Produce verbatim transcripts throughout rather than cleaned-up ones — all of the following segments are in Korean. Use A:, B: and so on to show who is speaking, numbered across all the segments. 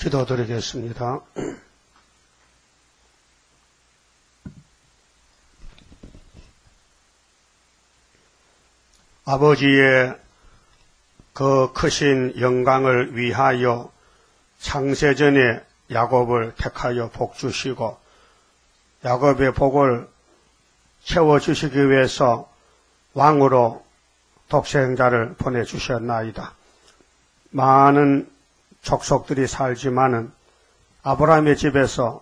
A: 기도드리겠습니다. 아버지의 그 크신 영광을 위하여 창세전에 야곱을 택하여 복 주시고 야곱의 복을 채워주시기 위해서 왕으로 독생자를 보내주셨나이다. 많은 족속들이 살지만은 아브라함의 집에서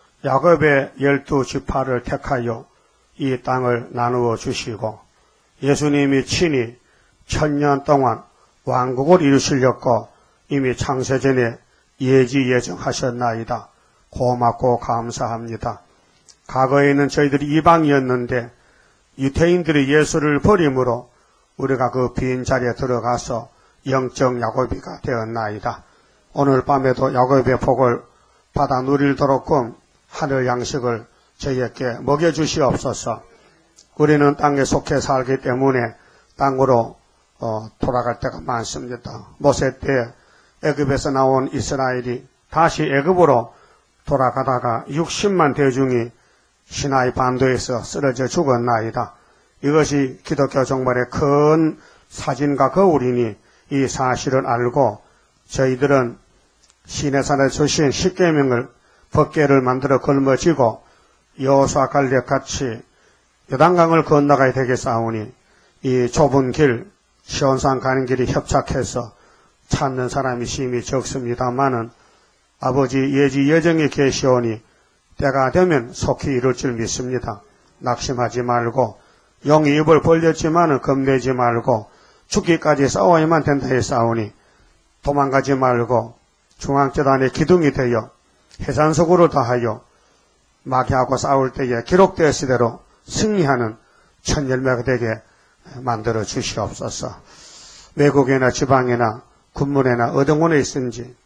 A: 야곱의 열두 지파를 택하여 이 땅을 나누어 주시고 예수님이 친히 천년 동안 왕국을 이루시려고 이미 창세전에 예지 예정하셨나이다. 고맙고 감사합니다. 과거에는 저희들이 이방이었는데 유태인들이 예수를 버림으로 우리가 그 빈자리에 들어가서 영적 야곱이가 되었나이다. 오늘 밤에도 야곱의 복을 받아 누릴도록끔 하늘 양식을 저희에게 먹여주시옵소서. 우리는 땅에 속해 살기 때문에 땅으로 어, 돌아갈 때가 많습니다. 모세 때 애굽에서 나온 이스라엘이 다시 애굽으로 돌아가다가 육십만 대중이 시나이 반도에서 쓰러져 죽었나이다. 이것이 기독교 종말의 큰 사진과 거울이니 이 사실을 알고 저희들은 시내산에 주신 십계명을 법궤를 만들어 걸머쥐고 여호수아 갈렙 같이 요단강을 건너가야 되겠사오니 이 좁은 길 시온산 가는 길이 협착해서 찾는 사람이 심히 적습니다마는 아버지 예지 예정에 계시오니 때가 되면 속히 이룰 줄 믿습니다. 낙심하지 말고 영이 입을 벌렸지만은 겁내지 말고 죽기까지 싸워야만 된다 했사오니 도망가지 말고 중앙재단의 기둥이 되어 해산석으로 다하여 마귀하고 싸울 때에 기록되었으대로 승리하는 천열매가 되게 만들어 주시옵소서. 외국이나 지방이나 군문에나 어떤 있은지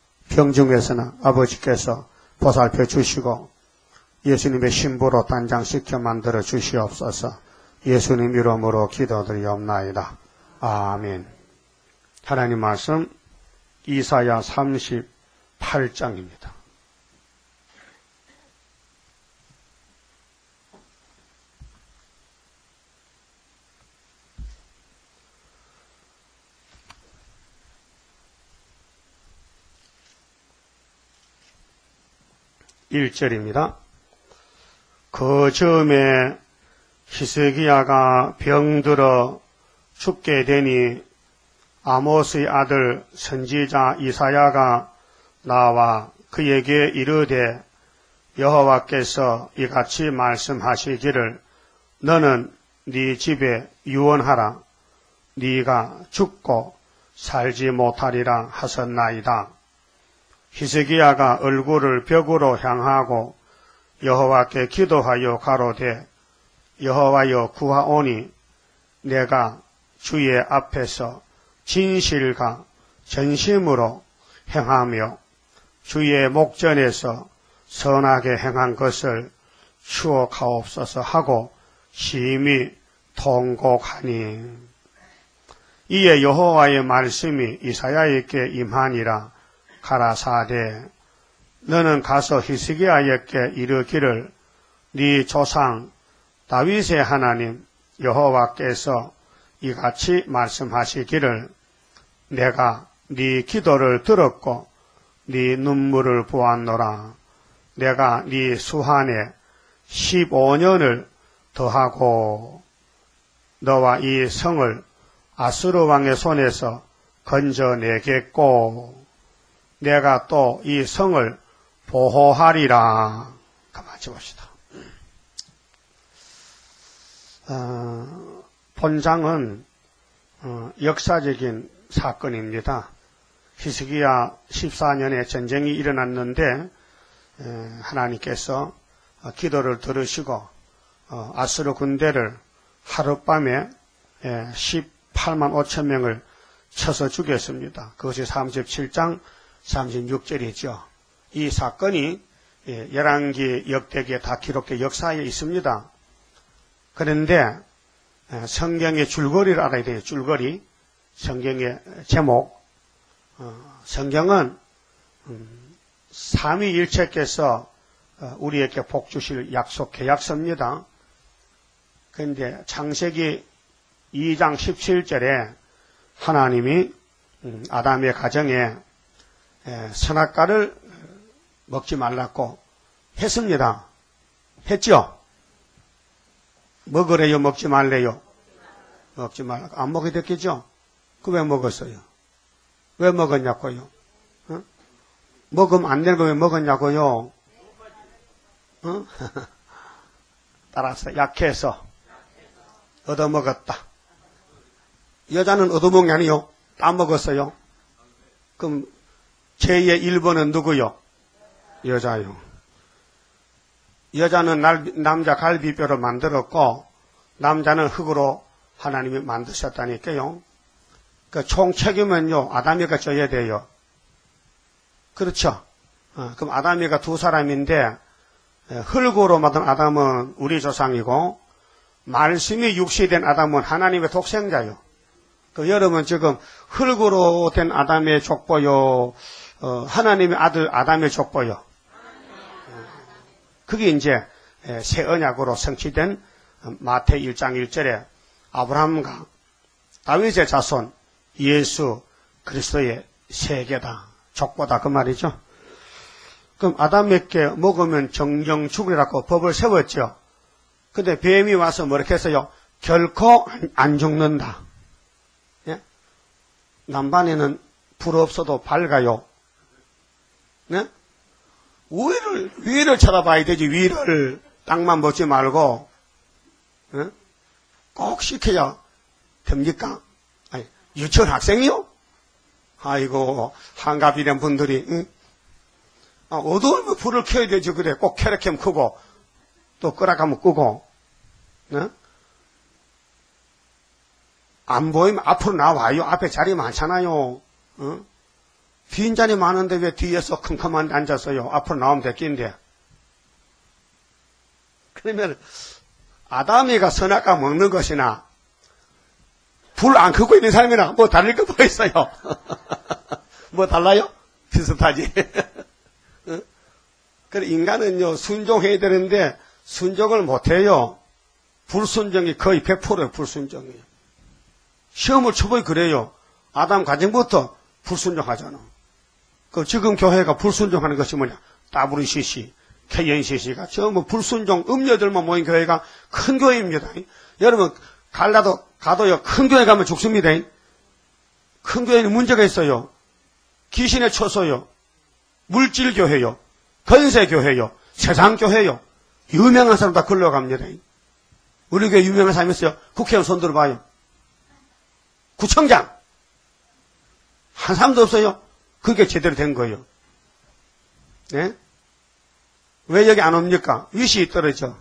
A: 병중에서나 아버지께서 보살펴 주시고 예수님의 신부로 단장시켜 만들어 주시옵소서. 예수님 이름으로 기도드리옵나이다. 아멘. 하나님 말씀 이사야 삼십팔 장입니다. 일 절입니다. 그 즈음에 히스기야가 병들어 죽게 되니 아모스의 아들 선지자 이사야가 나와 그에게 이르되 여호와께서 이같이 말씀하시기를 너는 네 집에 유언하라. 네가 죽고 살지 못하리라 하셨나이다. 히스기야가 얼굴을 벽으로 향하고 여호와께 기도하여 가로되 여호와여 구하오니 내가 주의 앞에서 진실과 전심으로 행하며 주의 목전에서 선하게 행한 것을 추억하옵소서 하고 심히 통곡하니 이에 여호와의 말씀이 이사야에게 임하니라. 가라사대 너는 가서 히스기야에게 이르기를 네 조상 다윗의 하나님 여호와께서 이같이 말씀하시기를 내가 네 기도를 들었고 네 눈물을 보았노라. 내가 네 수한에 십오 년을 더하고 너와 이 성을 아수르 왕의 손에서 건져내겠고 내가 또 이 성을 보호하리라. 가만히 봅시다. 어, 본장은 어, 역사적인 사건입니다. 히스기야 십사 년에 전쟁이 일어났는데 에, 하나님께서 어, 기도를 들으시고 어, 아수르 군대를 하룻밤에 에, 십팔만 오천 명을 쳐서 죽였습니다. 그것이 삼십칠 장 삼십육 절이죠. 이 사건이 열왕기 역대기에 다 기록된 역사에 있습니다. 그런데 성경의 줄거리를 알아야 돼요. 줄거리. 성경의 제목. 성경은 음, 삼위일체께서 우리에게 복 주실 약속 계약서입니다. 그런데 창세기 이 장 십칠 절에 하나님이 아담의 가정에 선악과를 먹지 말라고 했습니다. 했죠? 먹으래요? 먹지 말래요? 먹지 말라고. 안 먹게 됐겠죠? 그 왜 먹었어요? 왜 먹었냐고요? 어? 먹으면 안 되는 거 왜 먹었냐고요? 어? 따라서 약해서 얻어먹었다. 여자는 얻어먹은 게 아니요. 따먹었어요. 그럼 제이의 일 번은 누구요? 여자요. 여자는 남자 갈비뼈로 만들었고 남자는 흙으로 하나님이 만드셨다니까요. 그 총 책임은요 아담이가 져야 돼요. 그렇죠? 어, 그럼 아담이가 두 사람인데 흙으로 만든 아담은 우리 조상이고 말씀이 육시된 아담은 하나님의 독생자요. 그 여러분 지금 흙으로 된 아담의 족보요, 어, 하나님의 아들 아담의 족보요. 그게 이제 새 언약으로 성취된 마태 일 장 일 절에 아브라함과 다윗의 자손 예수 그리스도의 세계다. 족보다 그 말이죠. 그럼 아담에게 먹으면 정령 죽으리라고 법을 세웠죠. 근데 뱀이 와서 뭐렇게 했어요? 결코 안 죽는다. 예? 남반에는 불 없어도 밝아요. 네? 위를, 위를 쳐다봐야 되지, 위를. 땅만 보지 말고, 예? 꼭 시켜야 됩니까? 아니, 유치원 학생이요? 아이고, 한갑이된 분들이, 응? 아, 어두우면 불을 켜야 되지, 그래. 꼭 캐렇캠 끄고, 또 끄라가면 끄고, 네? 안 보이면 앞으로 나와요. 앞에 자리 많잖아요. 어? 빈자리 많은데 왜 뒤에서 컴컴한 앉았어요? 앞으로 나오면 됐긴데. 그러면 아담이가 선악과 먹는 것이나 불 안 켜고 있는 사람이나 뭐 다를 거 뭐 있어요? 뭐 달라요? 비슷하지. 어? 그래 인간은요 순종해야 되는데 순종을 못해요. 불순종이 거의 백 퍼센트예요. 불순종이에요. 시험을 쳐보이 그래요. 아담 가정부터 불순종하잖아. 그 지금 교회가 불순종하는 것이 뭐냐? 더블유씨씨, 케이엔씨씨가 전부 불순종 음녀들만 모인 교회가 큰 교회입니다. 여러분 갈라도 가도요 큰 교회 가면 죽습니다. 큰 교회는 문제가 있어요. 귀신에 쳐서요. 물질 교회요. 건세 교회요. 세상 교회요. 유명한 사람 다 걸러갑니다. 우리 교회 유명한 사람이 있어요. 국회의원 손 들어봐요. 구청장 한 사람도 없어요. 그게 제대로 된 거예요. 네? 왜 여기 안 옵니까? 위시 떨어져.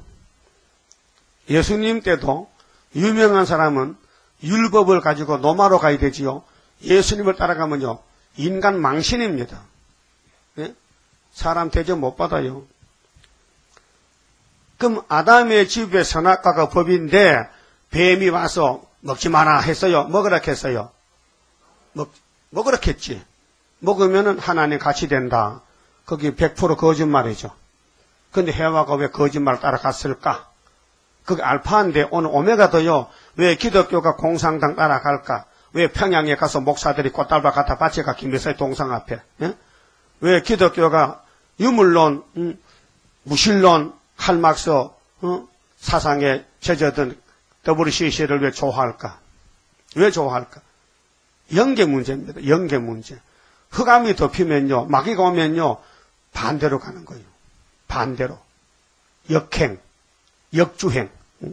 A: 예수님 때도 유명한 사람은 율법을 가지고 노마로 가야 되지요. 예수님을 따라가면요 인간 망신입니다. 네? 사람 대접 못 받아요. 그럼 아담의 집에 선악과가 법인데 뱀이 와서 먹지 마라 했어요. 먹으라 했어요. 먹, 먹으라 했지. 먹으면은 하나님 같이 된다. 거기 백 퍼센트 거짓말이죠. 근데 해와가 왜 거짓말을 따라갔을까? 그게 알파인데 오늘 오메가도요. 왜 기독교가 공산당 따라갈까? 왜 평양에 가서 목사들이 꽃다발 갖다 바치가 김일성의 동상 앞에? 예? 왜 기독교가 유물론, 음, 무신론, 칼막스 어? 사상에 젖어든 더블유씨씨를 왜 좋아할까? 왜 좋아할까? 연계 문제입니다. 연계 문제. 흑암이 덮이면요, 마귀가 오면요, 반대로 가는 거예요. 반대로. 역행, 역주행. 응?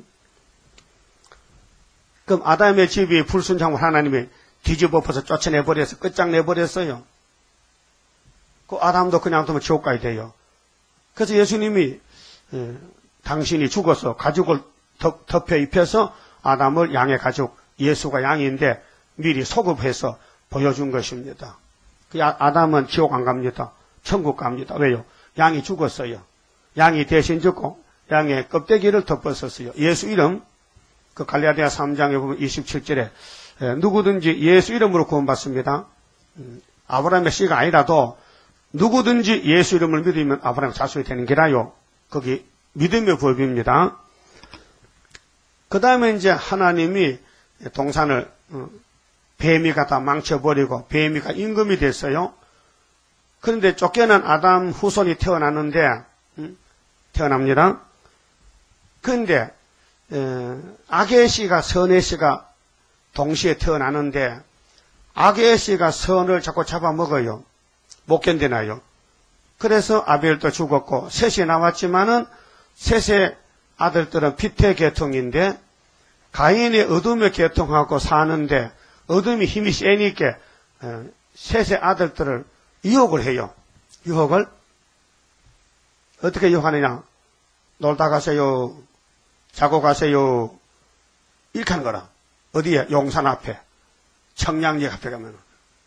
A: 그럼 아담의 집이 불순종을 하나님이 뒤집어 엎어서 쫓아내버려서 끝장내버렸어요. 그 아담도 그냥 두면 지옥 가야 돼요. 그래서 예수님이 예, 당신이 죽어서 가죽을 덮, 덮여 입혀서 아담을 양의 가죽, 예수가 양인데 미리 소급해서 보여준 것입니다. 그 아담은 지옥 안 갑니다. 천국 갑니다. 왜요? 양이 죽었어요. 양이 대신 죽고 양의 껍데기를 덮었었어요. 예수 이름, 그 갈라디아 삼 장에 보면 이십칠 절에 예, 누구든지 예수 이름으로 구원받습니다. 음, 아브라함의 씨가 아니라도 누구든지 예수 이름을 믿으면 아브라함 자손이 되는 게라요. 거기 믿음의 법입니다. 그 다음에 이제 하나님이 동산을 뱀이가 다 망쳐버리고 뱀이가 임금이 됐어요. 그런데 쫓겨난 아담 후손이 태어났는데 태어납니다. 그런데 악의 씨가 선의 씨가 동시에 태어나는데 악의 씨가 선을 자꾸 잡아먹어요. 못 견디나요. 그래서 아벨도 죽었고 셋이 나왔지만은 셋의 아들들은 빛의 계통인데 가인이 어둠의 계통하고 사는데 어둠이 힘이 세니까 셋의 아들들을 유혹을 해요. 유혹을 어떻게 유혹하느냐. 놀다 가세요. 자고 가세요. 이렇게 하는 거라. 어디에? 용산 앞에. 청량리 앞에 가면.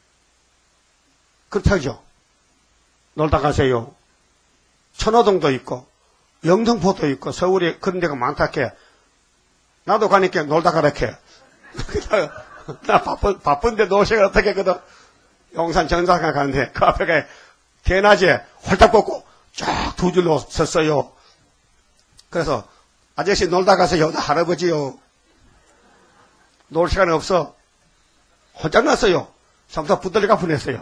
A: 그렇다죠. 놀다 가세요. 천호동도 있고 영등포도 있고 서울에 그런 데가 많다게 나도 가니까 놀다 가라게. 나 바쁜, 바쁜데 노시가 어떻게 했거든. 용산 정상가 가는데 그 앞에 대낮에 홀딱 벗고 쫙 두 줄로 섰어요. 그래서 아저씨 놀다 가세요. 나 할아버지요. 놀 시간 없어. 혼자 났어요. 전부 붙들리가 보냈어요.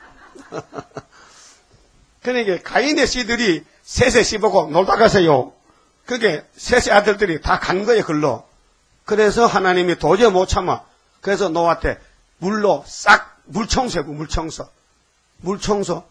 A: 그러니까 가인의 씨들이 셋의 씨 보고 놀다 가세요. 그게 셋의 아들들이 다 간 거예요. 글로. 그래서 하나님이 도저히 못 참아. 그래서 노아한테 물로 싹 물청소하고 물청소. 물청소.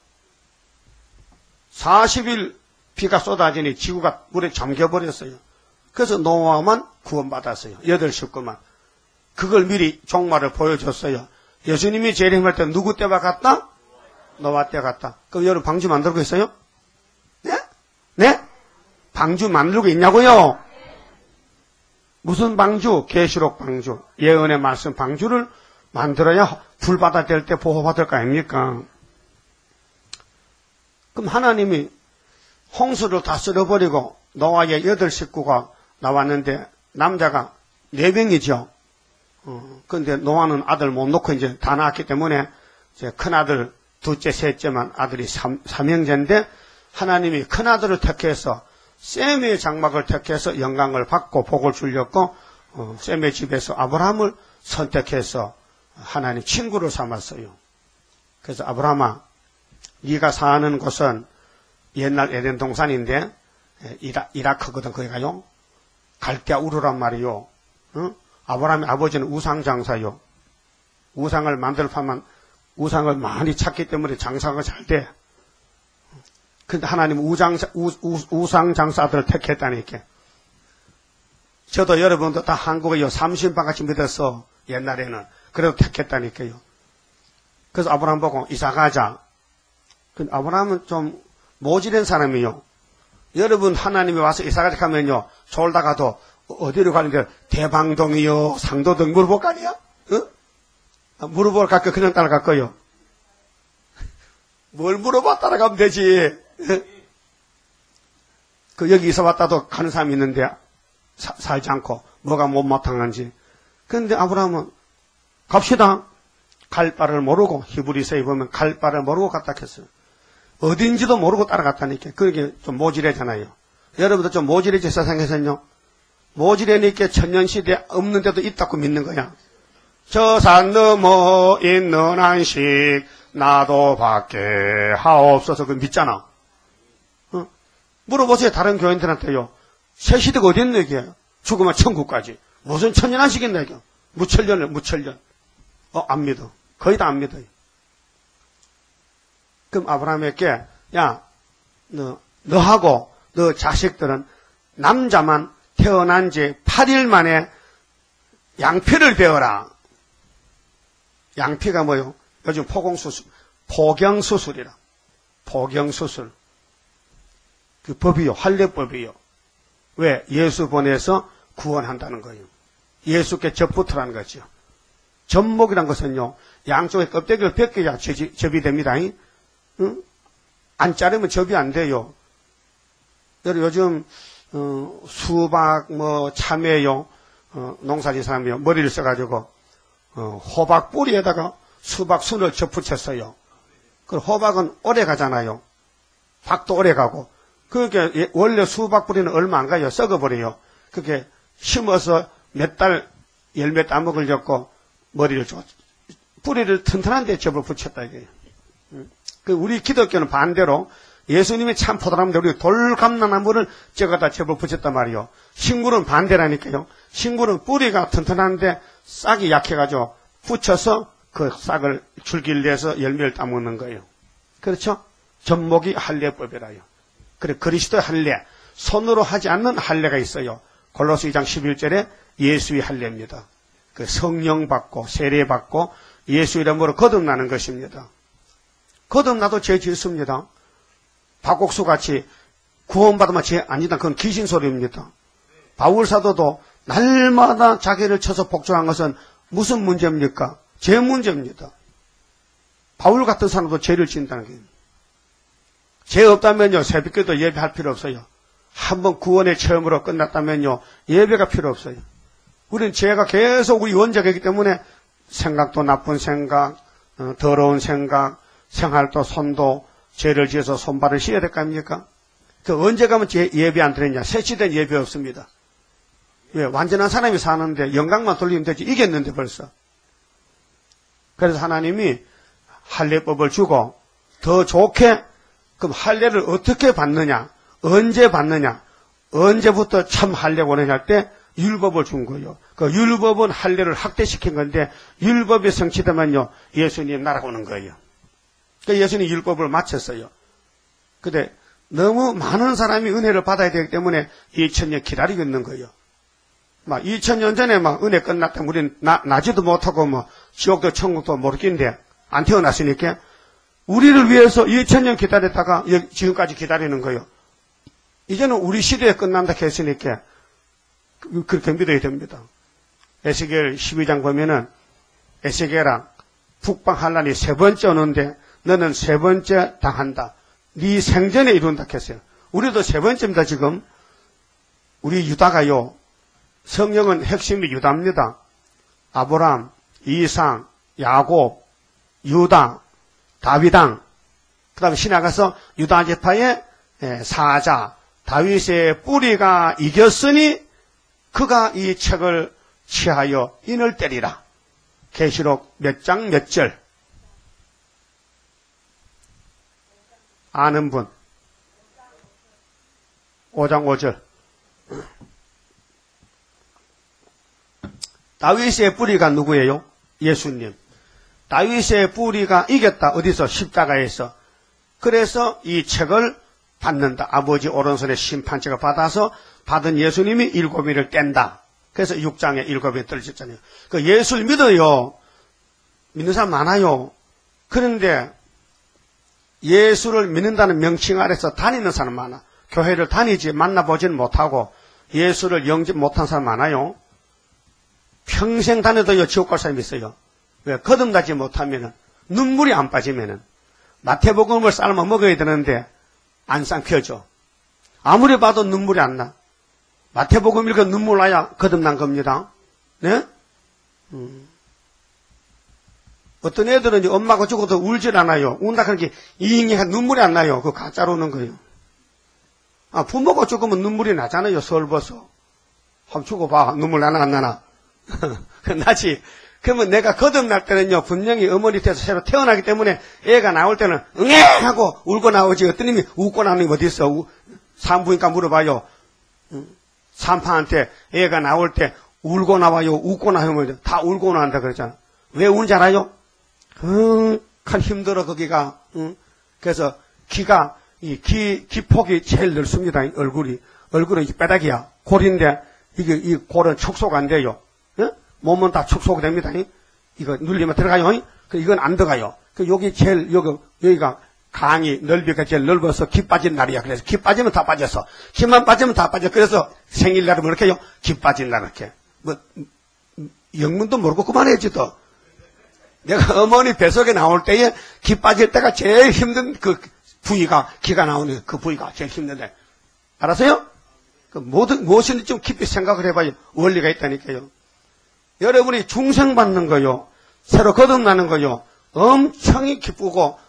A: 사십 일 비가 쏟아지니 지구가 물에 잠겨버렸어요. 그래서 노아만 구원받았어요. 여덟 식구만. 그걸 미리 종말을 보여줬어요. 예수님이 재림할 때 누구 때와 같다? 노아 때 같다. 그럼 여러분 방주 만들고 있어요? 네? 네? 방주 만들고 있냐고요? 무슨 방주? 계시록 방주. 예언의 말씀 방주를 만들어야 불바다 될 때 보호받을 거 아닙니까? 그럼 하나님이 홍수를 다 쓸어버리고 노아의 여덟 식구가 나왔는데 남자가 네 명이죠. 어, 근데 노아는 아들 못 놓고 이제 다 낳았기 때문에 이제 큰아들, 둘째, 셋째만 아들이 삼, 삼형제인데 하나님이 큰아들을 택해서 셈의 장막을 택해서 영광을 받고 복을 주렸고 어, 셈의 집에서 아브라함을 선택해서 하나님 친구를 삼았어요. 그래서 아브라함아, 네가 사는 곳은 옛날 에덴 동산인데 이라, 이라크거든. 거기 가요. 갈대아 우르란 말이요. 어? 아브라함의 아버지는 우상 장사요. 우상을 만들 파면 우상을 많이 찾기 때문에 장사가 잘 돼. 근데 하나님은 우장사, 우, 우, 우상 장사들을 택했다니까. 저도 여러분도 다 한국에 삼십만 같이 믿었어. 옛날에는. 그래도 택했다니까요. 그래서 아브라함 보고 이사 가자. 근데 아브라함은 좀 모질한 사람이요. 여러분 하나님이 와서 이사 가자 하면요. 졸다가도 어디로 가는데 대방동이요, 상도동 물어볼 거 아니야? 어? 물어볼 갈까 그냥 따라갈 거요. 뭘 물어봐 따라가면 되지. 그 여기 이사 왔다도 가는 사람이 있는데 사, 살지 않고 뭐가 못마땅한지. 그런데 아브라함은 갑시다. 갈 바를 모르고 히브리서에 보면 갈 바를 모르고 갔다 했어요. 어딘지도 모르고 따라갔다니까. 그게 좀 모질하잖아요. 여러분도 좀 모질해지 세상에서는요. 모질하니까 천년시대 없는데도 있다고 믿는 거야. 저 산 넘어 있는 안식 나도 밖에 하옵소서. 그 믿잖아. 어? 물어보세요. 다른 교인들한테요. 새 시대가 어디 있는 얘기예요? 죽으면 천국까지. 무슨 천년 안식인다 이거. 무천년을 무천년. 어, 안 믿어. 거의 다 안 믿어요. 그럼 아브라함에게 야, 너, 너하고 너 자식들은 남자만 태어난 지 팔 일 만에 양피를 베어라. 양피가 뭐요? 요즘 포공수술, 포경수술이라. 포경수술. 그 법이요. 할례법이요. 왜? 예수 보내서 구원한다는 거예요. 예수께 접붙으라는 거죠. 접목이란 것은요. 양쪽에 껍데기를 벗겨야 접이, 접이 됩니다. 응? 안 자르면 접이 안 돼요. 요즘 어, 수박, 뭐 참외요. 어, 농사진 사람이요. 머리를 써가지고 어, 호박 뿌리에다가 수박 순을 접붙였어요. 그 호박은 오래 가잖아요. 박도 오래 가고. 그게 원래 수박 뿌리는 얼마 안 가요. 썩어버려요. 그게 심어서 몇 달 열매 따먹을 졌고 머리를 줘. 뿌리를 튼튼한 데 접어 붙였다 이거예요. 그 우리 기독교는 반대로 예수님이 참 포도나무인데 우리 돌감나무를 저거다 접어 붙였단 말이요. 신구는 반대라니까요. 신구는 뿌리가 튼튼한데 싹이 약해가지고 붙여서 그 싹을 줄기를 내서 열매를 따먹는 거예요. 그렇죠? 접목이 할례법이라요. 그래 그리스도의 할례, 손으로 하지 않는 할례가 있어요. 골로새 이 장 십일 절에 예수의 할례입니다. 그 성령 받고 세례 받고 예수 이름으로 거듭나는 것입니다. 거듭나도 죄 짓습니다. 박옥수 같이 구원받으면 죄 아니다. 그건 귀신 소리입니다. 바울 사도도 날마다 자기를 쳐서 복종한 것은 무슨 문제입니까? 죄 문제입니다. 바울 같은 사람도 죄를 짓는다는 게. 죄 없다면요, 새벽기도 예배할 필요 없어요. 한번 구원의 체험으로 끝났다면요, 예배가 필요 없어요. 우리는 죄가 계속 우리 원작이기 때문에 생각도 나쁜 생각, 어, 더러운 생각, 생활도 손도 죄를 지어서 손발을 씻어야 될 거 아닙니까? 그 언제 가면 제 예배 안 드렸냐? 세치된 예배 없습니다. 왜? 완전한 사람이 사는데 영광만 돌리면 되지. 이겼는데 벌써. 그래서 하나님이 할례법을 주고 더 좋게 그럼 할례를 어떻게 받느냐? 언제 받느냐? 언제부터 참 할례 원하냐 할 때 율법을 준 거예요. 그 율법은 할례를 확대시킨 건데 율법이 성취되면요 예수님 나라가 오는 거예요. 그 예수님 율법을 마쳤어요. 근데 너무 많은 사람이 은혜를 받아야 되기 때문에 이천 년 기다리고 있는 거예요. 막 이천 년 전에 막 은혜 끝났다. 우리는 나, 나지도 못하고 뭐 지옥도 천국도 모르겠는데 안 태어났으니까 우리를 위해서 이천 년 기다렸다가 지금까지 기다리는 거예요. 이제는 우리 시대에 끝난다 했으니까 그렇게 믿어야 됩니다. 에스겔 십이 장 보면은 에스겔아 북방 환란이 세 번째 오는데 너는 세 번째 당한다. 네 생전에 이룬다 했어요. 우리도 세 번째입니다. 지금 우리 유다가요. 성령은 핵심이 유다입니다. 아브람, 이상, 야곱, 유다, 다윗왕. 그 다음에 신에 가서 유다 지파의 사자 다윗의 뿌리가 이겼으니 그가 이 책을 취하여 인을 때리라. 계시록 몇 장 몇 절. 아는 분. 오 장 오 절. 다윗의 뿌리가 누구예요? 예수님. 다윗의 뿌리가 이겼다. 어디서? 십자가에서. 그래서 이 책을 받는다. 아버지 오른손에 심판책을 받아서 받은 예수님이 일곱이를 뗀다. 그래서 육 장에 일곱이 떨어졌잖아요. 그 예수를 믿어요. 믿는 사람 많아요. 그런데 예수를 믿는다는 명칭 아래서 다니는 사람 많아. 교회를 다니지 만나보지는 못하고 예수를 영접 못한 사람 많아요. 평생 다녀도요 지옥 갈 사람이 있어요. 왜? 거듭나지 못하면은 눈물이 안 빠지면은 마태복음을 삶아 먹어야 되는데 안 삼켜져. 아무리 봐도 눈물이 안 나. 마태복음 읽어 눈물 나야 거듭난 겁니다. 네? 음. 어떤 애들은 엄마가 죽어도 울질 않아요. 운다 그렇게 이잉이가 눈물이 안 나요. 그거 가짜로 오는 거예요. 아, 부모가 죽으면 눈물이 나잖아요. 설벗어. 한번 죽어봐. 눈물 나나 안 나나. 나지. 그러면 내가 거듭날 때는요, 분명히 어머니 돼서 새로 태어나기 때문에 애가 나올 때는 응애! 하고 울고 나오지. 어떤 놈이 웃고 나오는 게 어디 있어? 산부인과 물어봐요. 산파한테 애가 나올 때 울고 나와요, 웃고 나오면 다 울고 나온다 그러잖아. 왜 우는지 알아요? 응, 참 힘들어, 거기가. 응? 그래서 귀가, 이 귀, 귀폭이 제일 넓습니다, 얼굴이. 얼굴은 이 뼈다귀야. 골인데, 이게, 이 골은 축소가 안 돼요. 응? 몸은 다 축소가 됩니다. 이거 눌리면 들어가요. 이건 안 들어가요. 그 여기 제일, 여기, 여기가 강이, 넓이가 제일 넓어서 기 빠진 날이야. 그래서 기 빠지면 다 빠졌어. 기만 빠지면 다 빠져. 그래서 생일날은 뭐 이렇게 해요? 기 빠진 날 이렇게. 뭐, 영문도 모르고 그만해야지 또. 내가 어머니 뱃속에 나올 때에 기 빠질 때가 제일 힘든 그 부위가, 기가 나오는 그 부위가 제일 힘든데. 알았어요? 그 모든, 무엇인지 좀 깊이 생각을 해봐요. 원리가 있다니까요. 여러분이 중생받는 거요. 새로 거듭나는 거요. 엄청 기쁘고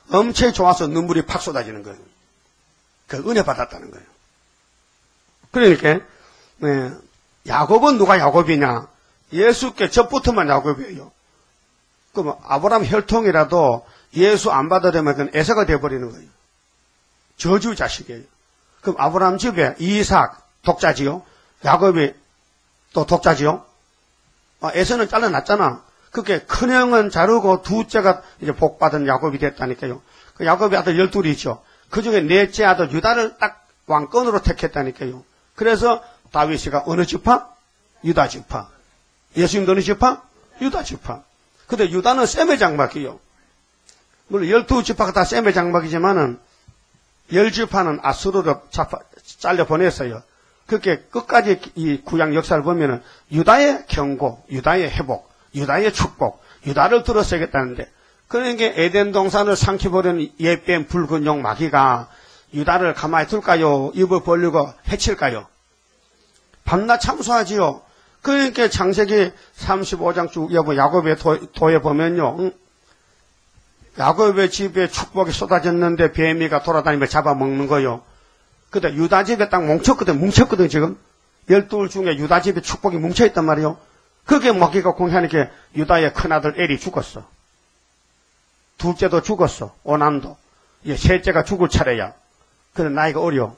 A: 엄청 좋아서 눈물이 팍 쏟아지는 거예요. 그 은혜 받았다는 거예요. 그러니까 네, 야곱은 누가 야곱이냐? 예수께 접붙으면 야곱이에요. 그럼 아브라함 혈통이라도 예수 안 받으려면 그건 에서가 돼버리는 거예요. 저주 자식이에요. 그럼 아브라함 집에 이삭 독자지요. 야곱이 또 독자지요. 아, 에서는 잘라놨잖아. 그렇게 큰형은 자르고 둘째가 이제 복받은 야곱이 됐다니까요. 그 야곱이 아들 열둘이 있죠. 그 중에 넷째 아들 유다를 딱 왕권으로 택했다니까요. 그래서 다윗이가 어느 지파? 유다 지파. 예수님도 어느 지파? 유다 지파. 근데 유다는 셈의 장막이요. 물론 열두 지파가 다 셈의 장막이지만은 열 지파는 아수르로 잘려 보냈어요. 그렇게 끝까지 이 구약 역사를 보면은 유다의 경고, 유다의 회복, 유다의 축복, 유다를 들어서겠다는데, 그러니까 에덴 동산을 삼켜버린 예뱀 붉은 용 마귀가 유다를 가만히 둘까요? 입을 벌리고 해칠까요? 밤낮 참수하지요. 그러니까 창세기 삼십오 장 쭉 야곱의 도, 도에 보면요. 응? 야곱의 집에 축복이 쏟아졌는데 뱀이가 돌아다니며 잡아먹는 거요. 근데 유다 집에 딱 뭉쳤거든, 뭉쳤거든, 지금. 열둘 중에 유다 집에 축복이 뭉쳐있단 말이요. 그게 먹이가 공개하니까 유다의 큰아들 엘이 죽었어. 둘째도 죽었어, 오남도. 예, 셋째가 죽을 차례야. 근데 나이가 어려.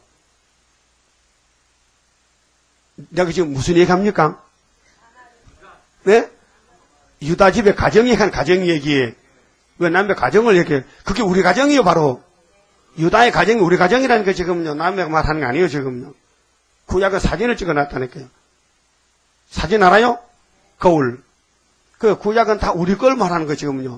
A: 내가 지금 무슨 얘기 합니까? 네? 유다 집에 가정이 한 가정 얘기에 왜 남의 가정을 얘기해? 그게 우리 가정이요, 바로. 유다의 가정이 우리 가정이라니까 지금요. 남의 말하는 게 아니에요, 지금요. 구약은 사진을 찍어 놨다니까요. 사진 알아요? 거울. 그 구약은 다 우리 걸 말하는 거 지금요.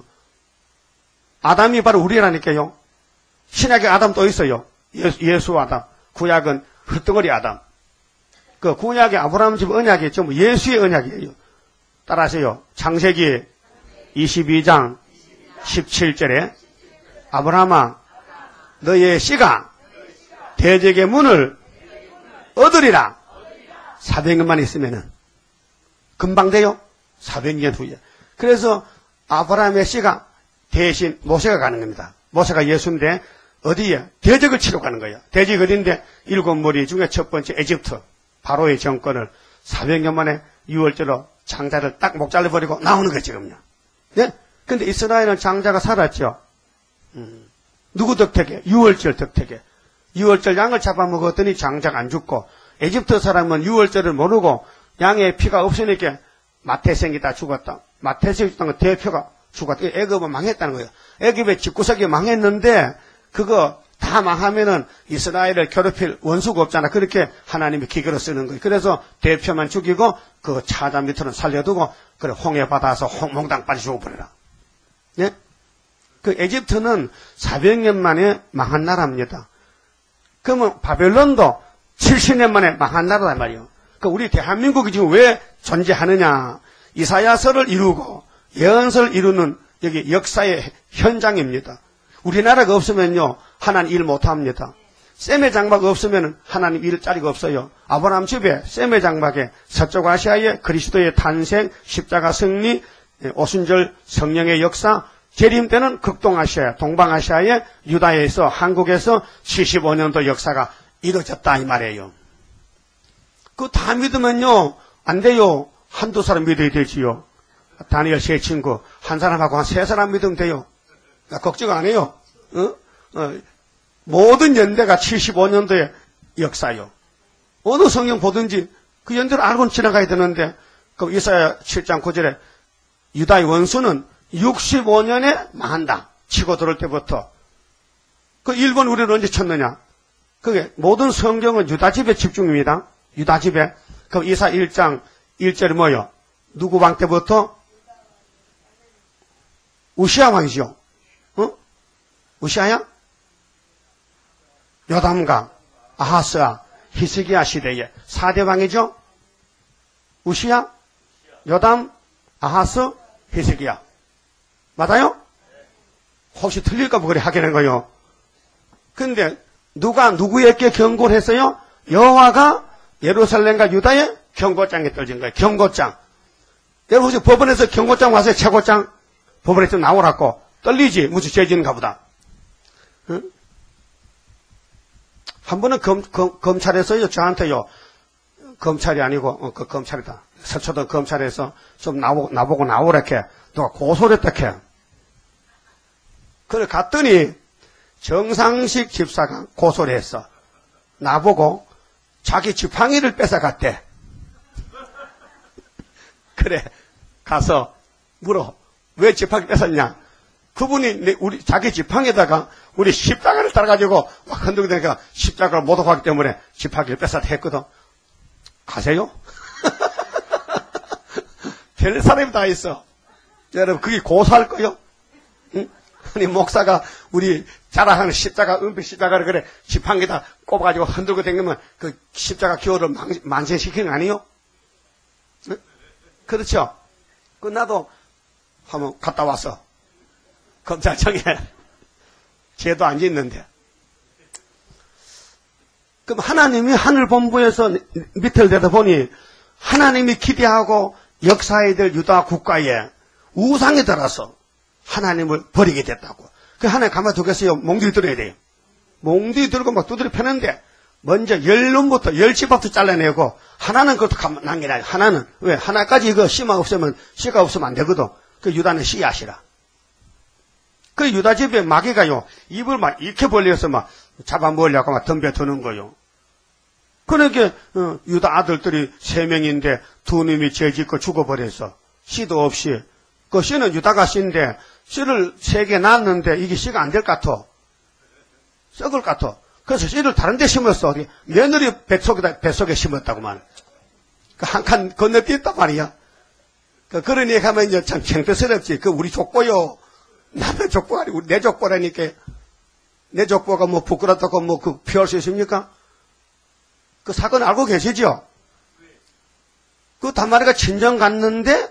A: 아담이 바로 우리라니까요. 신약에 아담 또 있어요. 예수, 예수 아담. 구약은 흙덩어리 아담. 그 구약의 아브라함 집 언약이 전부 예수의 언약이에요. 따라하세요. 창세기 이십이 장 십칠 절에 아브라함아 너의 씨가 대적의 문을 얻으리라. 사백 년만 있으면은 금방 돼요. 사백 년 후에. 그래서 아브라함의 씨가 대신 모세가 가는 겁니다. 모세가 예수인데 어디에? 대적을 치러 가는 거예요. 대적이 어딘데? 일곱 무리 중에 첫 번째 에집트 바로의 정권을 사백 년 만에 유월절로 장자를 딱 목 잘라버리고 나오는 거예요, 지금요. 네? 근데 이스라엘은 장자가 살았죠. 음. 누구 덕택에? 유월절 덕택에. 유월절 양을 잡아먹었더니 장자가 안 죽고, 에집트 사람은 유월절을 모르고 양의 피가 없으니까 마태생이 다 죽었다. 마태생이 죽었던 건 대표가 죽었다. 애굽은 망했다는 거예요. 애굽의 집구석이 망했는데 그거 다 망하면은 이스라엘을 괴롭힐 원수가 없잖아. 그렇게 하나님이 기계로 쓰는 거예요. 그래서 대표만 죽이고 그 차자 밑으로 살려두고 그래 홍해 받아서 홍몽당 빨리 죽어버려라. 예? 그 에집트는 사백 년 만에 망한 나라입니다. 그러면 바벨론도 칠십 년 만에 망한 나라란 말이에요. 그 우리 대한민국이 지금 왜 존재하느냐? 이사야서를 이루고 예언서를 이루는 여기 역사의 현장입니다. 우리나라가 없으면요 하나님 일 못합니다. 셈의 장막 없으면 하나님 일 자리가 없어요. 아브라함 집에 셈의 장막에 서쪽 아시아의 그리스도의 탄생, 십자가 승리, 오순절 성령의 역사, 재림 때는 극동아시아, 동방아시아의 유다에서 한국에서 칠십오 년도 역사가 이루어졌다 이 말이에요. 그거 다 믿으면요 안 돼요. 한두 사람 믿어야 되지요. 다니엘 세 친구 한 사람하고 한 세 사람 믿으면 돼요. 걱정 안 해요. 어? 어, 모든 연대가 칠십오 년도의 역사요. 어느 성경 보든지 그 연대를 알고는 지나가야 되는데, 그 이사야 칠 장 구 절에 유다의 원수는 육십오 년에 망한다. 치고 들어올 때부터. 그 일본 우리를 언제 쳤느냐? 그게 모든 성경은 유다 집에 집중입니다. 유다 집에. 그 이사 일 장 일 절이 뭐요? 누구 왕 때부터? 우시아 왕이죠. 어? 우시아야? 요담과 아하스와 히스기야 시대에 사 대 왕이죠? 우시아, 요담, 아하스, 히스기야. 맞아요? 혹시 틀릴까봐 그래 하게 된 거예요. 근데 누가 누구에게 경고를 했어요? 여호와가 예루살렘과 유다에 경고장에 떨어진 거예요. 경고장. 여러분 혹시 법원에서 경고장 와서 최고장 법원에서 나오라고 떨리지? 무슨 죄지는가 보다. 응? 한 번은 검, 검, 검찰에서요, 저한테요, 검찰이 아니고, 어, 그 검찰이다. 서초동 검찰에서 좀 나보고, 나보고 나오라 해. 누가 고소를 했다 해. 그래 갔더니, 정상식 집사가 고소를 했어. 나보고 자기 지팡이를 뺏어갔대. 그래, 가서 물어. 왜 지팡이 뺏었냐? 그분이 우리 자기 지팡이에다가 우리 십자가를 따라가지고 막 흔들거리니까 십자가를 모독하기 때문에 지팡이를 뺏었다 했거든. 가세요? 별 사람이 다 있어. 여러분, 그게 고소할 거요? 응? 아니, 목사가 우리 자랑하는 십자가, 은빛 십자가를 그래, 지팡이다 꼽아가지고 흔들고 다니면 그 십자가 기호를 만세시키는 거 아니요? 응? 그렇죠? 그 나도 한번 갔다 왔어. 검찰청에. 죄도 안 짓는데. 그럼 하나님이 하늘본부에서 밑을 내다보니 하나님이 기대하고 역사해야 될 유다 국가에 우상이 들어서 하나님을 버리게 됐다고. 그 하나님 가만히 두겠어요? 몽둥이 들어야 돼요. 몽둥이 들고 막 두드려 패는데 먼저 열놈부터 열지부터 잘라내고 하나는 그것도 가만 게 아니라 하나는 왜? 하나까지 이거 씨가 없으면 씨가 없으면 안 되거든. 그 유다는 씨앗이라. 그 유다 집에 마귀가요 입을 막 이렇게 벌려서 막 잡아먹으려고 막 덤벼드는 거요. 그러니까 어, 유다 아들들이 세 명인데 두 놈이 죄짓고 죽어버렸어. 씨도 없이. 그 씨는 유다가 씨인데 씨를 세 개 낳았는데 이게 씨가 안 될 것 같아. 썩을 것 같아. 그래서 씨를 다른 데 심었어. 며느리 뱃속에다, 뱃속에 심었다고만. 그 한 칸 건너뛰었단 말이야. 그 그러니 하면 이제 참 창피스럽지. 그 우리 족보요. 남의 족보가 아니고 내 족보라니까. 내 족보가 뭐 부끄럽다고 뭐 그 피할 수 있습니까? 그 사건 알고 계시죠? 그 단마리가 친정 갔는데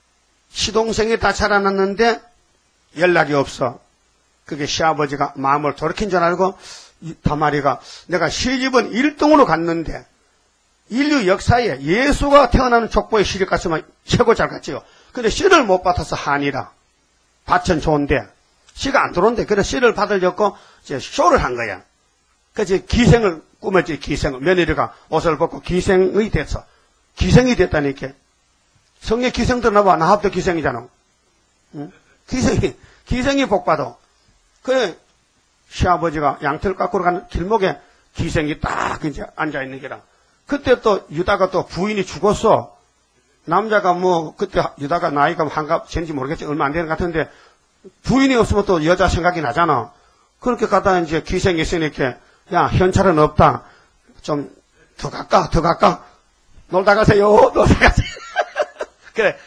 A: 시동생이 다 자라났는데 연락이 없어. 그게 시아버지가 마음을 돌이킨 줄 알고 다마리가 내가 시집은 일 등으로 갔는데 인류 역사에 예수가 태어나는 족보에 시집 갔으면 최고 잘 갔지요. 근데 씨를 못 받아서 한이라. 밭은 좋은데 씨가 안 들어온대. 그래서 씨를 받으려고 이제 쇼를 한 거야. 그래서 기생을 꾸몄지. 기생을. 며느리가 옷을 벗고 기생이 됐어. 기생이 됐다니까. 성에 기생 들어나봐. 나합도 기생이잖아. 응? 기생이 기생이 복받아. 그 시아버지가 양털 깎으러 가는 길목에 기생이 딱 이제 앉아 있는 게라. 그때 또 유다가 또 부인이 죽었어. 남자가 뭐 그때 유다가 나이가 한갑 전지 모르겠지 얼마 안 되는 것 같은데 부인이 없으면 또 여자 생각이 나잖아. 그렇게 가다 이제 기생이 있으니까 야 현찰은 없다. 좀 더 갈까 더 갈까 놀다 가세요. 놀다 가세요. 그래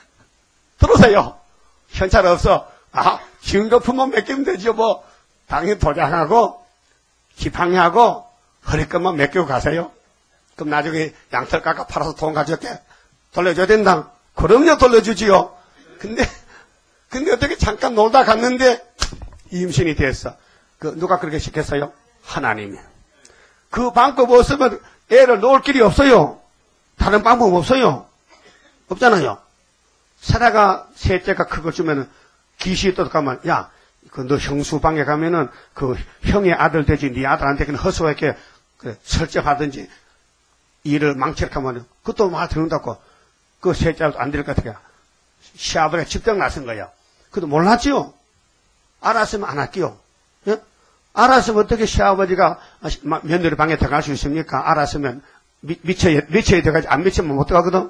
A: 들어오세요. 현찰 없어. 아 증거품만 맡기면 되죠. 뭐 당연히 도장하고 지팡이하고 허리끈만 맡기고 가세요. 그럼 나중에 양털 깎아 팔아서 돈 가져올게. 돌려줘야 된다. 그럼요 돌려주지요. 근데 근데 어떻게 잠깐 놀다 갔는데 임신이 됐어. 그 누가 그렇게 시켰어요? 하나님이. 그 방법 없으면 애를 놓을 길이 없어요. 다른 방법 없어요. 없잖아요. 사라가 셋째가 그거 주면은 기시 또 가면 야, 그 너 형수 방에 가면은 그 형의 아들 되지 네 아들한테 그냥 허수하게 그 설정하든지 일을 망치게 하면 그것도 말 듣는다고 그 셋째도 안 될 것 같아요. 시아버지가 집등 나선 거예요. 그것도 몰랐지요. 알았으면 안 할게요. 예? 알았으면 어떻게 시아버지가 며느리 방에 들어갈 수 있습니까? 알았으면 미, 미쳐야, 미쳐야 돼가지고 안 미치면 못 들어가거든.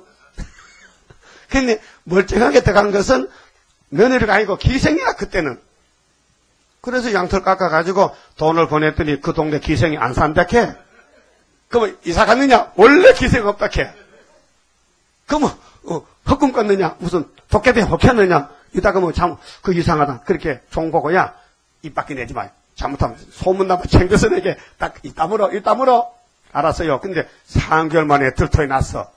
A: 근데 멀쩡하게 들어간 것은 며느리가 아니고 기생이야 그때는. 그래서 양털 깎아가지고 돈을 보냈더니 그 동네 기생이 안 산다 캐. 그러면 이사 갔느냐? 원래 기생 없다 캐. 그러면 어, 헛꿈 꿨느냐? 무슨 도깨비에 혹했느냐? 이따가 뭐 참 그 이상하다. 그렇게 종 보고 야 입 밖에 내지 마. 잘못하면 소문나면 챙겨서 내게 딱 이 다물어 이 다물어. 알았어요. 근데 삼 개월 만에 들통이 났어.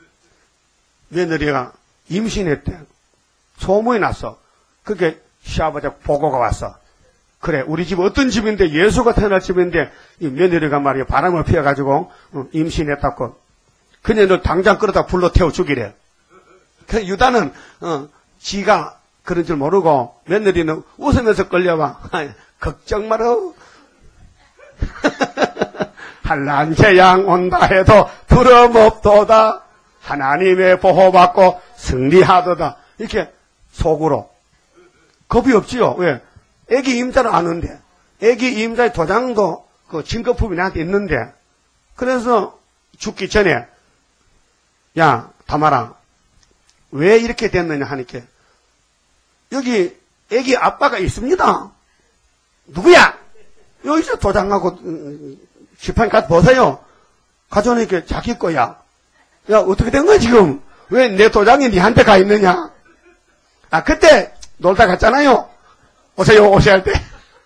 A: 며느리가 임신했대. 소문이 났어. 그게 시아버지 보고가 왔어. 그래 우리 집 어떤 집인데 예수가 태어날 집인데 이 며느리가 말이야 바람을 피워가지고 어, 임신했다고. 그녀를 당장 끌어다 불러 태워 죽이래. 그 유다는 어, 지가 그런 줄 모르고 며느리는 웃으면서 끌려와. 걱정 마라. 한란 재앙 온다 해도 두려움없도다. 하나님의 보호받고 승리하도다. 이렇게 속으로. 겁이 없지요. 왜? 애기 임자를 아는데, 애기 임자의 도장도 그 증거품이 나한테 있는데, 그래서 죽기 전에, 야, 담아라. 왜 이렇게 됐느냐 하니까, 여기 애기 아빠가 있습니다. 누구야? 여기서 도장하고, 지팡이 갖다 보세요. 가져오니까 자기 거야. 야, 어떻게 된 거야, 지금? 왜 내 도장이 니한테 가 있느냐? 아, 그때 놀다 갔잖아요. 오세요, 오세요 할 때.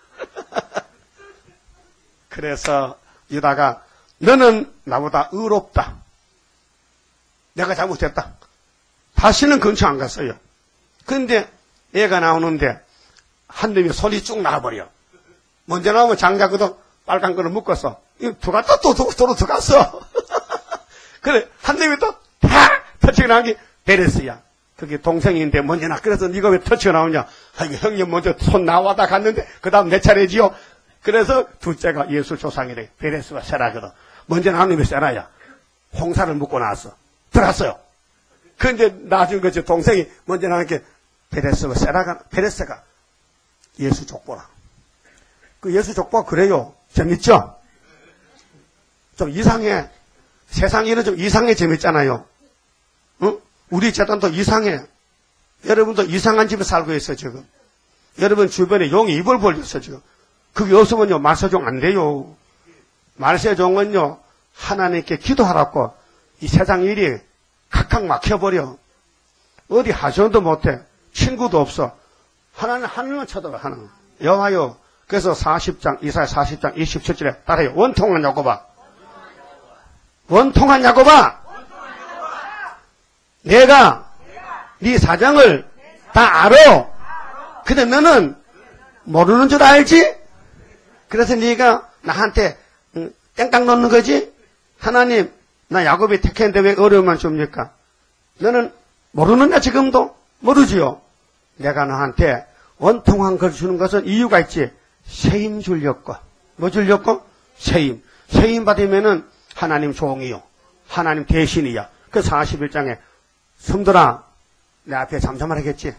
A: 그래서 유다가 너는 나보다 의롭다. 내가 잘못했다. 다시는 근처 안 갔어요. 그런데 애가 나오는데 한 놈이 손이 쭉 나와버려. 먼저 나오면 장자거든. 빨간 거를 묶었어. 이거 들어갔다 또 도로 들어갔어. 그래 한 놈이 또 탁 터치가 나온 게 베레스야. 그게 동생인데 먼저 나. 그래서 네가 왜 터치가 나오냐. 아, 이거 형님 먼저 손 나와다 갔는데 그 다음 내 차례지요. 그래서 둘째가 예수 조상이래. 베레스가 세라거든. 먼저 나온 놈이 세라야. 홍사를 묶고 나왔어. 들어갔어요. 그런데 나중에 그 동생이 먼저 나온 게 베레스가 세라가 베레스가 예수 족보라. 그 예수 족보가 그래요. 재밌죠? 좀 이상해. 세상 일은 좀 이상해 재밌잖아요. 응? 우리 재단도 이상해. 여러분도 이상한 집에 살고 있어 지금. 여러분 주변에 용이 입을 벌렸어 지금. 그게 없으면요 말세종 안 돼요. 말세종은요 하나님께 기도하라고 이 세상 일이 각각 막혀버려. 어디 하전도 못해. 친구도 없어. 하나님 하늘만 쳐다봐. 하나님 여호와여. 그래서 사십 장 이사야 사십 장 이십칠 절에 따라요. 원통한 야곱아. 원통한 야곱아. 내가 네 사정을 다 알아. 근데 너는 모르는 줄 알지? 그래서 네가 나한테 땡깡 놓는 거지? 하나님 나 야곱이 택했는데 왜 어려움만 줍니까? 너는 모르느냐 지금도? 모르지요. 내가 너한테 원통한 걸 주는 것은 이유가 있지. 세임 주려고. 뭐 주려고? 세임. 세임 받으면은 하나님 종이요. 하나님 대신이야. 그 사십일 장에 섬들아 내 앞에 잠잠하라겠지.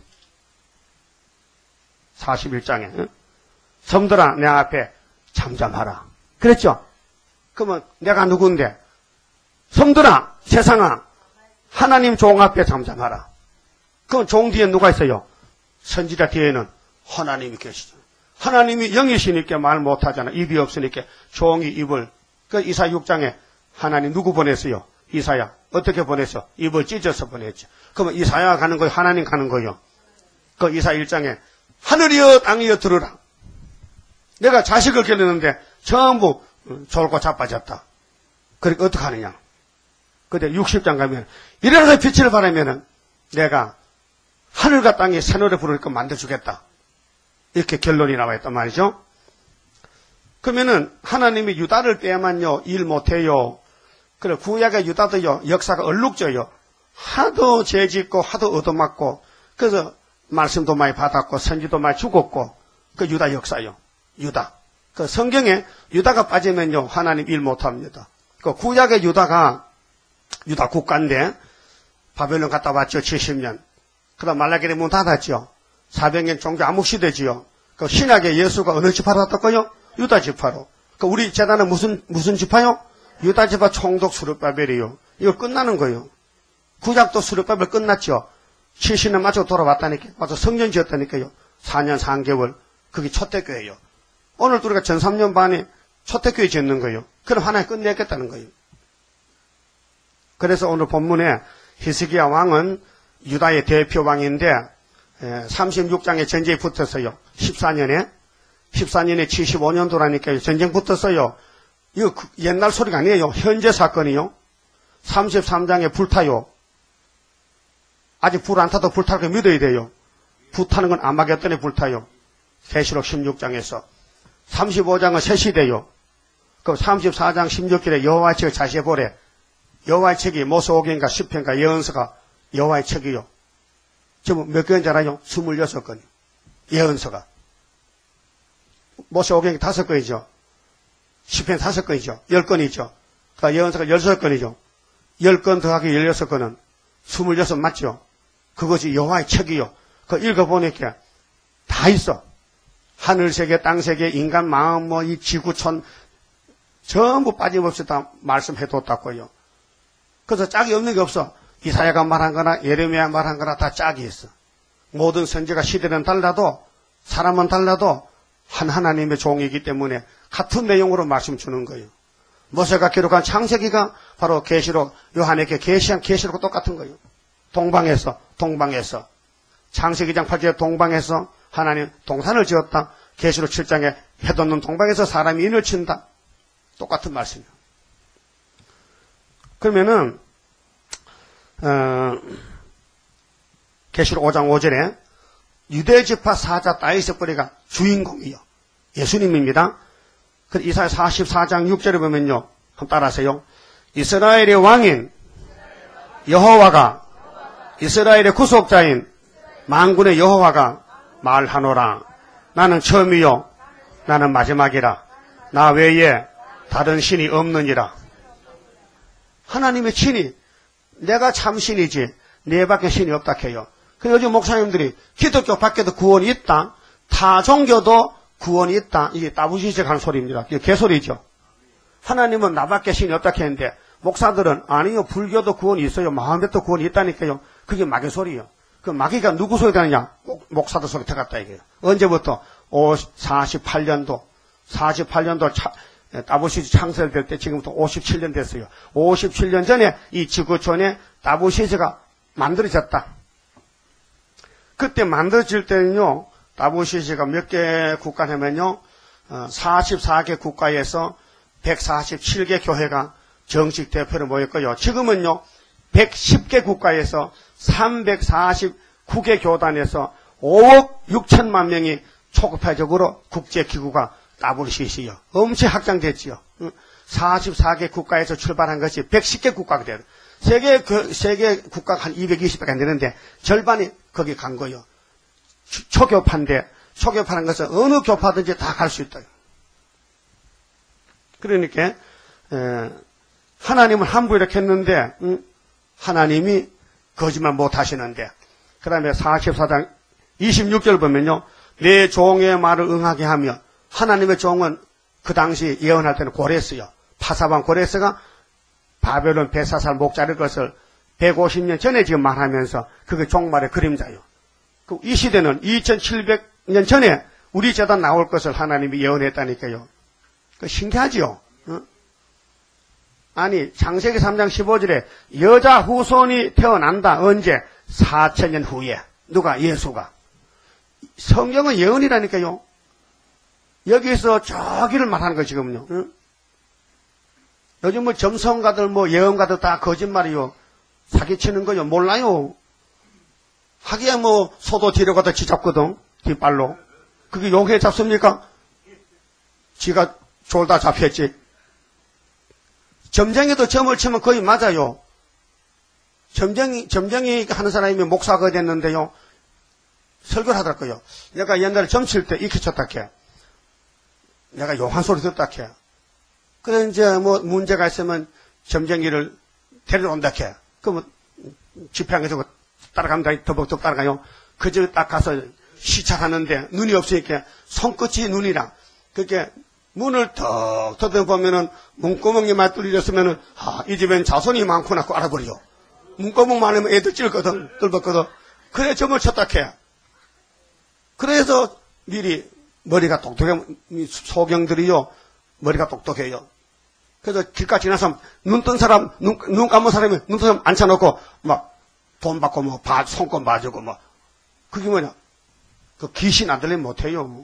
A: 사십일 장에 응? 섬들아 내 앞에 잠잠하라. 그랬죠? 그러면 내가 누군데? 섬들아 세상아 하나님 종 앞에 잠잠하라. 그럼 종 뒤에 누가 있어요? 선지자 뒤에는 하나님이 계시죠. 하나님이 영이시니까 말 못하잖아. 입이 없으니까 종이 입을. 그 이사야 육 장에 하나님 누구 보냈어요? 이사야. 어떻게 보냈어? 입을 찢어서 보냈죠. 그러면 이사야 가는 거예요? 하나님 가는 거예요? 그 이사야 일 장에 하늘이여 땅이여 들으라. 내가 자식을 기르는데 전부 졸고 자빠졌다. 그러니까 어떻게 하느냐? 근데 육십 장 가면 일어나서 빛을 발하면은 내가 하늘과 땅에 새 노래 부를 거 만들어주겠다. 이렇게 결론이 나와 있단 말이죠. 그러면은 하나님이 유다를 빼야만요 일 못해요. 그래 구약의 유다도요 역사가 얼룩져요. 하도 죄짓고 하도 얻어맞고 그래서 말씀도 많이 받았고 선지도 많이 죽었고 그 유다 역사요. 유다. 그 성경에 유다가 빠지면요 하나님 일 못합니다. 그 구약의 유다가 유다 국가인데 바벨론 갔다 왔죠. 칠십 년. 그다음 말라기에 문 닫았죠. 사백 년 종교 암흑시대지요. 그 신약의 예수가 어느 지파로 왔다고요? 유다 지파로. 그 우리 재단은 무슨 무슨 지파요? 유다 지파 총독 수르바벨이요. 이거 끝나는 거예요. 구약도 수르바벨 끝났죠. 칠십 년 맞춰 돌아왔다니까. 맞춰 성전 지었다니까요. 사 년 삼 개월. 그게 초대교회예요. 오늘 우리가 전 삼 년 반에 초대교회 짓는 거예요. 그럼 하나님 끝내겠다는 거예요. 그래서 오늘 본문에 히스기야 왕은 유다의 대표 왕인데 삼십육 장에 전쟁이 붙었어요. 십사 년에 십사 년에 칠십오 년도라니까요. 전쟁 붙었어요. 이거 옛날 소리가 아니에요. 현재 사건이요. 삼십삼 장에 불타요. 아직 불 안 타도 불타고 믿어야 돼요. 불타는 건 아마겟돈에 불타요. 계시록 십육 장에서 삼십오 장은 새 시대요. 그 삼십사 장 십육 절에 여호와의 책을 자세히 보래. 여호와의 책이 모세오경인가 시편인가 예언서가 여호와의 책이요. 지금 몇 권인지 알아요? 스물여섯 권. 예언서가. 모세오경이 다섯 권이죠. 시편 다섯 권이죠. 열 권이죠. 그러니까 예언서가 열여섯 권이죠. 열 권 더하기 열여섯 권은 스물여섯 맞죠? 그것이 여호와의 책이요. 그 읽어보니까 다 있어. 하늘세계, 땅세계, 인간 마음, 뭐, 이 지구촌, 전부 빠짐없이 다 말씀해뒀다고요. 그래서 짝이 없는 게 없어. 이사야가 말한 거나 예레미야 말한 거나 다 짝이 있어. 모든 선지가 시대는 달라도, 사람은 달라도, 한 하나님의 종이기 때문에 같은 내용으로 말씀 주는 거예요. 모세가 기록한 창세기가 바로 계시록, 요한에게 계시한 계시록과 똑같은 거예요. 동방에서, 동방에서. 창세기 장 팔 절에 동방에서 하나님 동산을 지었다. 계시록 칠 장에 해 돋는 동방에서 사람이 인을 친다. 똑같은 말씀이에요. 그러면은 어, 계시록 오 장 오 절에 유대지파 사자 다윗의 뿌리가 주인공이요. 예수님입니다. 그 이사야 사십사 장 육 절에 보면요. 한번 따라하세요. 이스라엘의 왕인 여호와가 이스라엘의 구속자인 만군의 여호와가 말하노라. 나는 처음이요 나는 마지막이라. 나 외에 다른 신이 없느니라. 하나님의 신이 내가 참 신이지 내 밖에 신이 없다 해요. 그 요즘 목사님들이 기독교 밖에도 구원이 있다. 타 종교도 구원이 있다. 이게 따부시적한 소리입니다. 이게 개소리죠. 하나님은 나밖에 신이 없다 했는데 목사들은 아니요 불교도 구원이 있어요. 마음에도 구원이 있다니까요. 그게 마귀 소리예요. 그 마귀가 누구 소리 되느냐? 꼭 목사들 소리 들어갔다 이게요. 언제부터? 사십팔 년도 사십팔 년도 차, 따부시즈 창설될 때 지금부터 오십칠 년 됐어요. 오십칠 년 전에 이 지구촌에 따부시즈가 만들어졌다. 그때 만들어질 때는요, 따부시즈가 몇 개 국가냐면요, 사십사 개 국가에서 백사십칠 개 교회가 정식 대표로 모였고요. 지금은요, 백십 개 국가에서 삼백사십구 개 교단에서 오억 육천만 명이 초급화적으로 국제기구가 따블유씨씨요. 엄청 확장됐지요. 사십사 개 국가에서 출발한 것이 백십 개 국가가 돼요. 세계, 세계 국가가 한 이백이십 개가 안 되는데 절반이 거기 간 거예요. 초교파인데, 초교파라는 것은 어느 교파든지 다 갈 수 있다. 그러니까, 에, 하나님은 함부로 이렇게 했는데, 음, 하나님이 거짓말 못 하시는데, 그 다음에 사십사 장 이십육 절 보면요, 내 종의 말을 응하게 하며, 하나님의 종은 그 당시 예언할 때는 고레스요. 파사반 고레스가 바벨론 벳사살 목자릴 것을 백오십 년 전에 지금 말하면서 그게 종말의 그림자요. 이 시대는 이천칠백 년 전에 우리 재단 나올 것을 하나님이 예언했다니까요. 그 신기하지요. 어? 아니 창세기 삼 장 십오 절에 여자 후손이 태어난다. 언제? 사천 년 후에. 누가? 예수가. 성경은 예언이라니까요. 여기서 저기를 말하는 거 지금요. 응? 요즘 뭐 점성가들 뭐 예언가들 다 거짓말이요. 사기치는 거요. 몰라요. 하기야 뭐 소도 뒤로 가다 지 잡거든. 뒷발로. 그게 용해 잡습니까? 지가 졸다 잡혔지. 점쟁이도 점을 치면 거의 맞아요. 점쟁이, 점쟁이 하는 사람이 목사가 됐는데요. 설교를 하더라고요. 내가 옛날에 점 칠 때 이렇게 쳤다 해. 내가 용한 소리 듣다 해. 그래, 이제 뭐 문제가 있으면 점쟁이를 데려온다 해. 그러면 집회항에서 따라갑니다. 더벅더벅 따라가요. 그 집에 딱 가서 시찰하는데 눈이 없으니까 손끝이 눈이라. 그렇게 문을 턱 닫아보면은 문구멍이 막 뚫렸으면은 아, 이 집엔 자손이 많구나 고 알아버려. 문구멍 많으면 애들 찔거든, 뚫었거든. 그래 점을 쳤다 해. 그래서 미리 머리가 똑똑해, 소경들이요, 머리가 똑똑해요. 그래서 길가 지나서 눈 뜬 사람, 눈, 눈 감은 사람이 눈 뜬 사람 앉혀놓고 막 돈 받고 뭐 봐, 손금 봐주고 뭐. 그게 뭐냐? 그 귀신 안 들리면 못해요.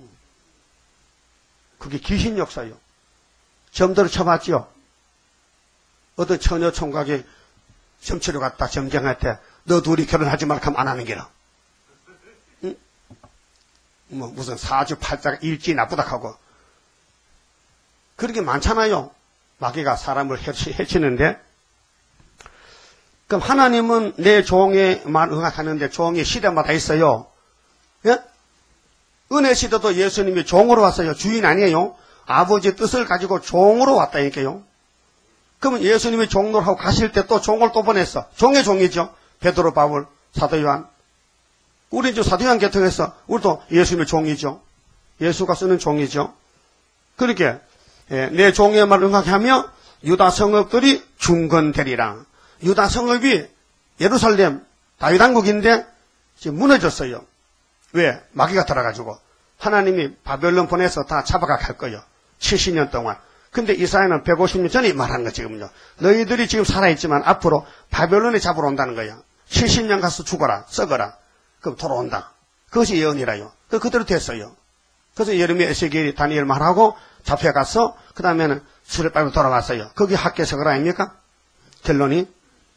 A: 그게 귀신 역사예요. 점들을 쳐봤지요. 어떤 처녀 총각이 점치러 갔다 점쟁할 때 너 둘이 결혼하지 말까 하면 안 하는 게라. 응? 뭐 무슨 사주팔자가 일지 나쁘다 하고. 그런 게 많잖아요. 마귀가 사람을 해치는데. 그럼 하나님은 내 종의 말 응하는데 종이 시대마다 있어요. 예? 은혜 시대도 예수님이 종으로 왔어요. 주인 아니에요. 아버지의 뜻을 가지고 종으로 왔다니까요. 그러면 예수님이 종로를 하고 가실 때 또 종을 또 보냈어. 종의 종이죠. 베드로, 바울, 사도 요한. 우리 이제 사도 요한 계통에서 우리도 예수님의 종이죠. 예수가 쓰는 종이죠. 그렇게 예, 내 종의 말을 응하게 하며 유다 성읍들이 중건되리라. 유다 성읍이 예루살렘 다윗 왕국인데 지금 무너졌어요. 왜? 마귀가 들어가지고 하나님이 바벨론 보내서 다 잡아가 갈 거예요. 칠십 년 동안. 근데 이사야는 백오십 년 전에 말하는 거 지금요. 너희들이 지금 살아있지만 앞으로 바벨론에 잡으러 온다는 거야. 칠십 년 가서 죽어라, 썩어라. 그럼 돌아온다. 그것이 예언이라요. 그 그대로 됐어요. 그래서 예레미야, 에스겔이 다니엘 말하고 잡혀가서 그 다음에는 수레바로 돌아왔어요. 거기 학계석을 아닙니까? 결론이.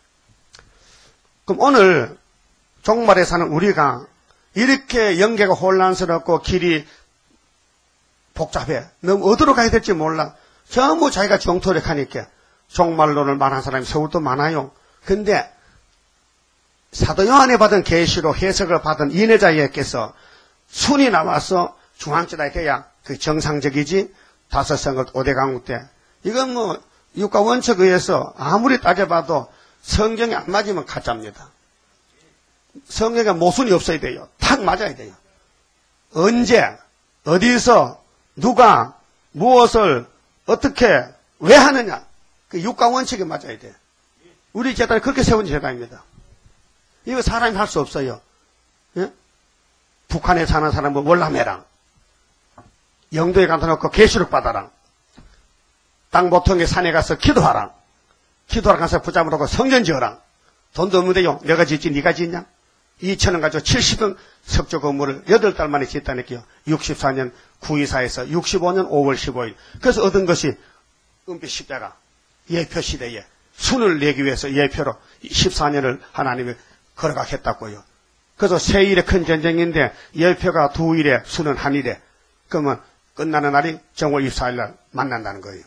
A: 그럼 오늘 종말에 사는 우리가 이렇게 연계가 혼란스럽고 길이 복잡해. 너무 어디로 가야 될지 몰라. 전부 자기가 정토력하니까 종말론을 말하는 사람이 서울도 많아요. 근데 사도 요한에 받은 계시로 해석을 받은 인해자에게서 순이 나와서 중앙지대에 돼야 그 정상적이지. 다섯 성읍 오대 강국 때. 이건 뭐 육가 원칙에 의해서 아무리 따져봐도 성경에 안 맞으면 가짜입니다. 성경에 모순이 없어야 돼요. 탁 맞아야 돼요. 언제, 어디서, 누가, 무엇을, 어떻게, 왜 하느냐. 그 육가 원칙에 맞아야 돼요. 우리 재단이 그렇게 세운 재단입니다. 이거 사람이 할 수 없어요. 예? 북한에 사는 사람은 월남해라. 영도에 가다 놓고 계시록 받아라. 땅 보통의 산에 가서 기도하라. 기도하러 가서 붙잡으라고 성전 지어라. 돈도 없는데요. 내가 짓지 네가 짓냐? 이천 원 가지고 칠십 원 석조 건물을 여덟 달 만에 짓다니까요. 육십사 년 구이사에서 육십오 년 오월 십오일. 그래서 얻은 것이 은빛 십자가. 예표 시대에 순을 내기 위해서 예표로 십사 년을 하나님이 걸어가겠다고요. 그래서 세 일의 큰 전쟁인데 예표가 두 일에 순은 한 일에. 그러면 끝나는 날이 정월 이십사일 날 만난다는 거예요.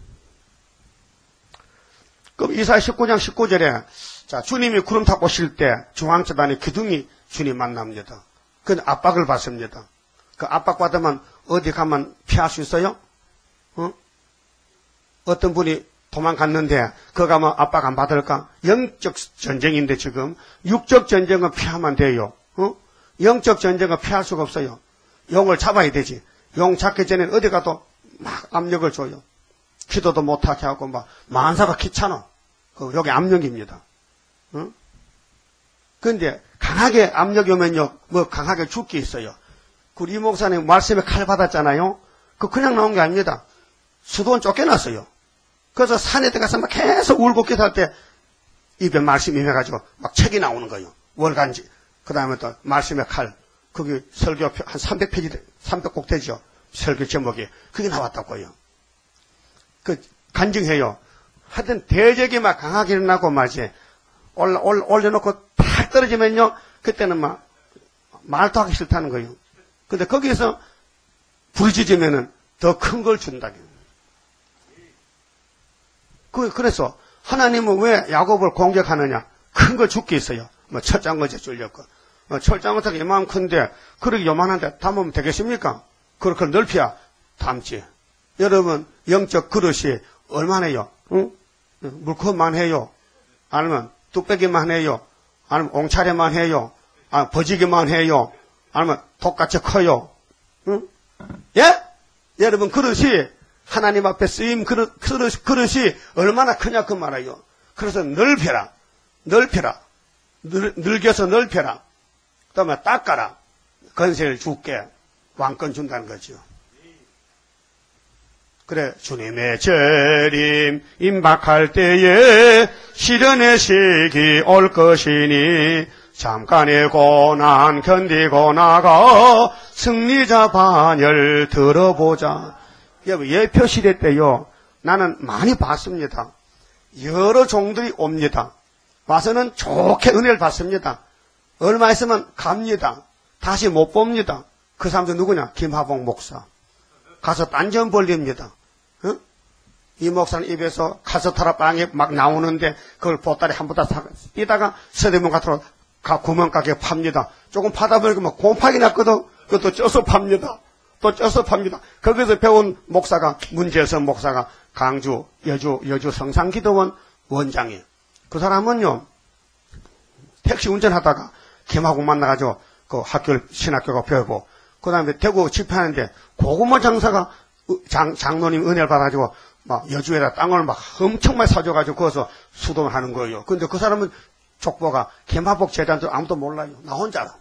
A: 그럼 이사야 십구 장 십구 절에 자, 주님이 구름 타고 오실 때 중앙재단의 기둥이 주님 만납니다. 그 압박을 받습니다. 그 압박받으면 어디 가면 피할 수 있어요? 어? 어떤 분이 도망갔는데 그 가면 압박 안 받을까? 영적 전쟁인데 지금 육적 전쟁은 피하면 돼요. 어? 영적 전쟁은 피할 수가 없어요. 용을 잡아야 되지. 용 잡기 전에 어디 가도 막 압력을 줘요. 기도도 못하게 하고 막 만사가 귀찮아. 그 여기 압력입니다. 어? 그런데 강하게 압력이 오면요, 뭐 강하게 죽기 있어요. 그 이 목사님 말씀에 칼 받았잖아요. 그 그냥 나온 게 아닙니다. 수도원 쫓겨났어요. 그래서 산에 들어가서 막 계속 울고 기도할 때 입에 말씀이 임해가지고 막 책이 나오는 거예요. 월간지. 그 다음에 또 말씀의 칼. 거기 설교 한 삼백 페이지, 삼백 곡 되죠. 설교 제목이. 그게 나왔다고요. 그 간증해요. 하여튼 대적이 막 강하게 일어나고 말이지. 올라, 올라, 올려놓고 탁 떨어지면요. 그때는 막 말도 하기 싫다는 거예요. 근데 거기에서 부르짖으면은 더 큰 걸 준다고. 그, 그래서 하나님은 왜 야곱을 공격하느냐? 큰 걸 줄게 있어요. 뭐 철장거제 쫄렸고. 어, 철장거제가 이만큼 큰데 그렇게 요만한데 담으면 되겠습니까? 그렇게 넓혀야 담지. 여러분 영적 그릇이 얼마나요? 응? 물컵만 해요? 아니면 뚝배기만 해요? 아니면 옹차례만 해요? 아니면 버지기만 해요? 아니면 똑같이 커요? 응? 예? 여러분 그릇이 하나님 앞에 쓰임 그릇, 그릇, 그릇이 얼마나 크냐 그 말이에요. 그래서 넓혀라. 넓혀라. 늘, 늘겨서 넓혀라. 그 다음에 닦아라. 건세를 줄게. 왕권 준다는 거죠. 그래, 주님의 재림 임박할 때에 시련의 시기 올 것이니 잠깐의 고난 견디고 나가 승리자 반열 들어보자. 여러분, 예표 시대 때요, 나는 많이 봤습니다. 여러 종들이 옵니다. 와서는 좋게 은혜를 받습니다. 얼마 있으면 갑니다. 다시 못 봅니다. 그 사람들 누구냐? 김하봉 목사. 가서 딴전 벌립니다. 어? 이 목사는 입에서 카스테라 빵이 막 나오는데 그걸 보따리 한 보따리 뛰다가 서대문 같으로 구멍가게 팝니다. 조금 파다 보니까 막 곰팡이 났거든. 그것도 쪄서 팝니다. 또 쪄서 팝니다. 거기서 배운 목사가, 문재선 목사가 강주, 여주, 여주 성산기도원 원장이에요. 그 사람은요, 택시 운전하다가 김하고 만나가지고 그 학교를, 신학교가 배우고, 그 다음에 대구 집회하는데 고구마 장사가 장, 장로님 은혜를 받아가지고 막 여주에다 땅을 막 엄청 많이 사줘가지고 거기서 수동을 하는 거예요. 근데 그 사람은 족보가 김하복 제자한테 아무도 몰라요. 나 혼자라.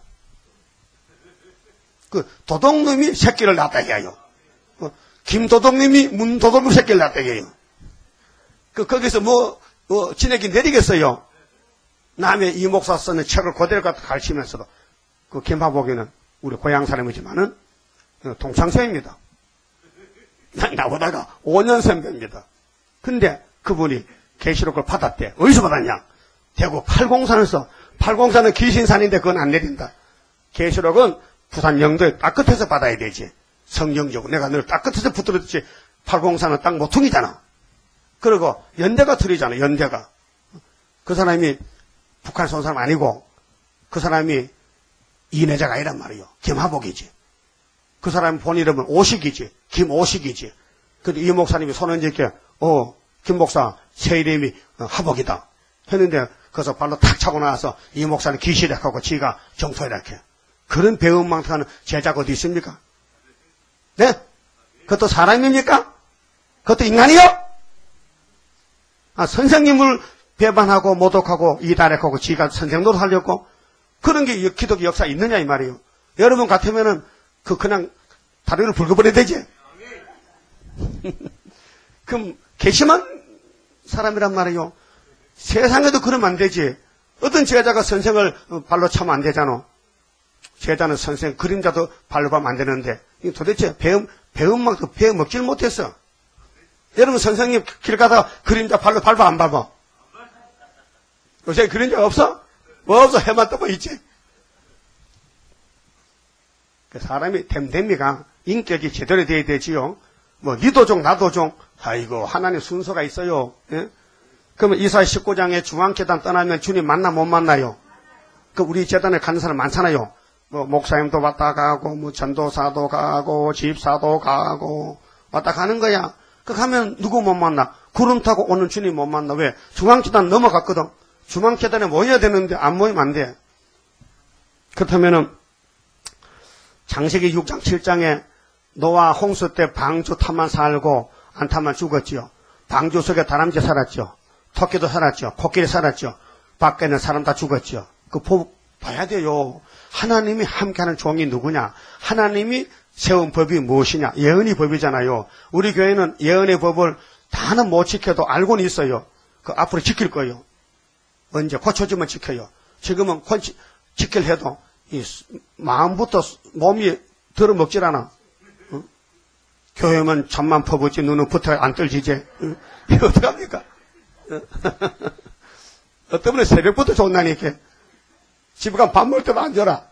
A: 그 도둑님이 새끼를 낳았다 해요. 그 김도둑님이 문도둑님 새끼를 낳았다 해요. 그 거기서 뭐, 뭐 지내기 내리겠어요. 남의 이 목사 쓰는 책을 그대로 갖다 가르치면서도 그 김하복이는 우리 고향 사람이지만은 동창생입니다. 나보다가 오 년 선배입니다. 근데 그분이 계시록을 받았대. 어디서 받았냐? 대구 팔공산에서. 팔공산은 귀신산인데 그건 안 내린다. 계시록은 부산 영도에 딱 끝에서 받아야 되지. 성경적으로. 내가 늘 딱 끝에서 붙들었지. 팔공산은 딱 모퉁이잖아. 그리고 연대가 틀리잖아. 연대가. 그 사람이 북한에서 온 사람 아니고 그 사람이 이내자가 아니란 말이요. 김하복이지. 그 사람 본 이름은 오식이지. 김오식이지. 근데 이 목사님이 손은지께 어, 김 목사 새 이름이 하복이다. 했는데 거기서 발로 탁 차고 나와서 이 목사는 귀시라 하고 지가 정토해라 이렇게. 그런 배은망탁하는 제자가 어디 있습니까? 네? 그것도 사람입니까? 그것도 인간이요? 아, 선생님을 배반하고 모독하고 이단하고 지가 선생 노릇하려고 그런 게 기독교 역사에 있느냐 이 말이에요. 여러분 같으면은 그 그냥 다리를 붉어버려야 되지. 그럼 괘씸한 사람이란 말이에요. 세상에도 그러면 안 되지. 어떤 제자가 선생을 발로 차면 안 되잖아. 제자는 선생 그림자도 발로 가면 안 되는데 도대체 배움 배움만큼 배워 먹질 못했어. 여러분 선생님 길 가다가 그림자 발로 밟아 안 밟아? 요새 그림자 없어? 뭐 없어? 해만 떠고 있지. 사람이 됨됨이가 인격이 제대로 돼야 되지요. 뭐 니도 종 나도 종. 아이고 하나님 순서가 있어요. 예? 그러면 이사야 십구 장에 중앙재단 떠나면 주님 만나 못 만나요? 그 우리 재단에 가는 사람 많잖아요. 뭐 목사님도 왔다 가고 뭐 전도사도 가고 집사도 가고 왔다 가는 거야. 그 가면 누구 못 만나? 구름 타고 오는 주님 못 만나. 왜? 중앙재단 넘어갔거든. 중앙재단에 모여야 되는데 안 모이면 안 돼. 그렇다면은 창세기 육 장 칠 장에 노아 홍수 때 방주 타만 살고 안 타만 죽었지요. 방주 속에 다람쥐 살았죠. 토끼도 살았죠. 코끼리 살았죠. 밖에는 사람 다 죽었죠. 그 보, 봐야 돼요. 하나님이 함께하는 종이 누구냐? 하나님이 세운 법이 무엇이냐? 예언의 법이잖아요. 우리 교회는 예언의 법을 다는 못 지켜도 알고는 있어요. 그 앞으로 지킬 거예요. 언제 고쳐주면 지켜요. 지금은 지킬 해도 이 마음부터 몸이 들어먹질 않아. 어? 교회만 잠만 퍼붓지 눈은 붙어 안 떨지지. 어? 이거 어떡합니까? 어떤 분은 새벽부터 좋나니까 집에 가면 밥 먹을 때도 안 줘라.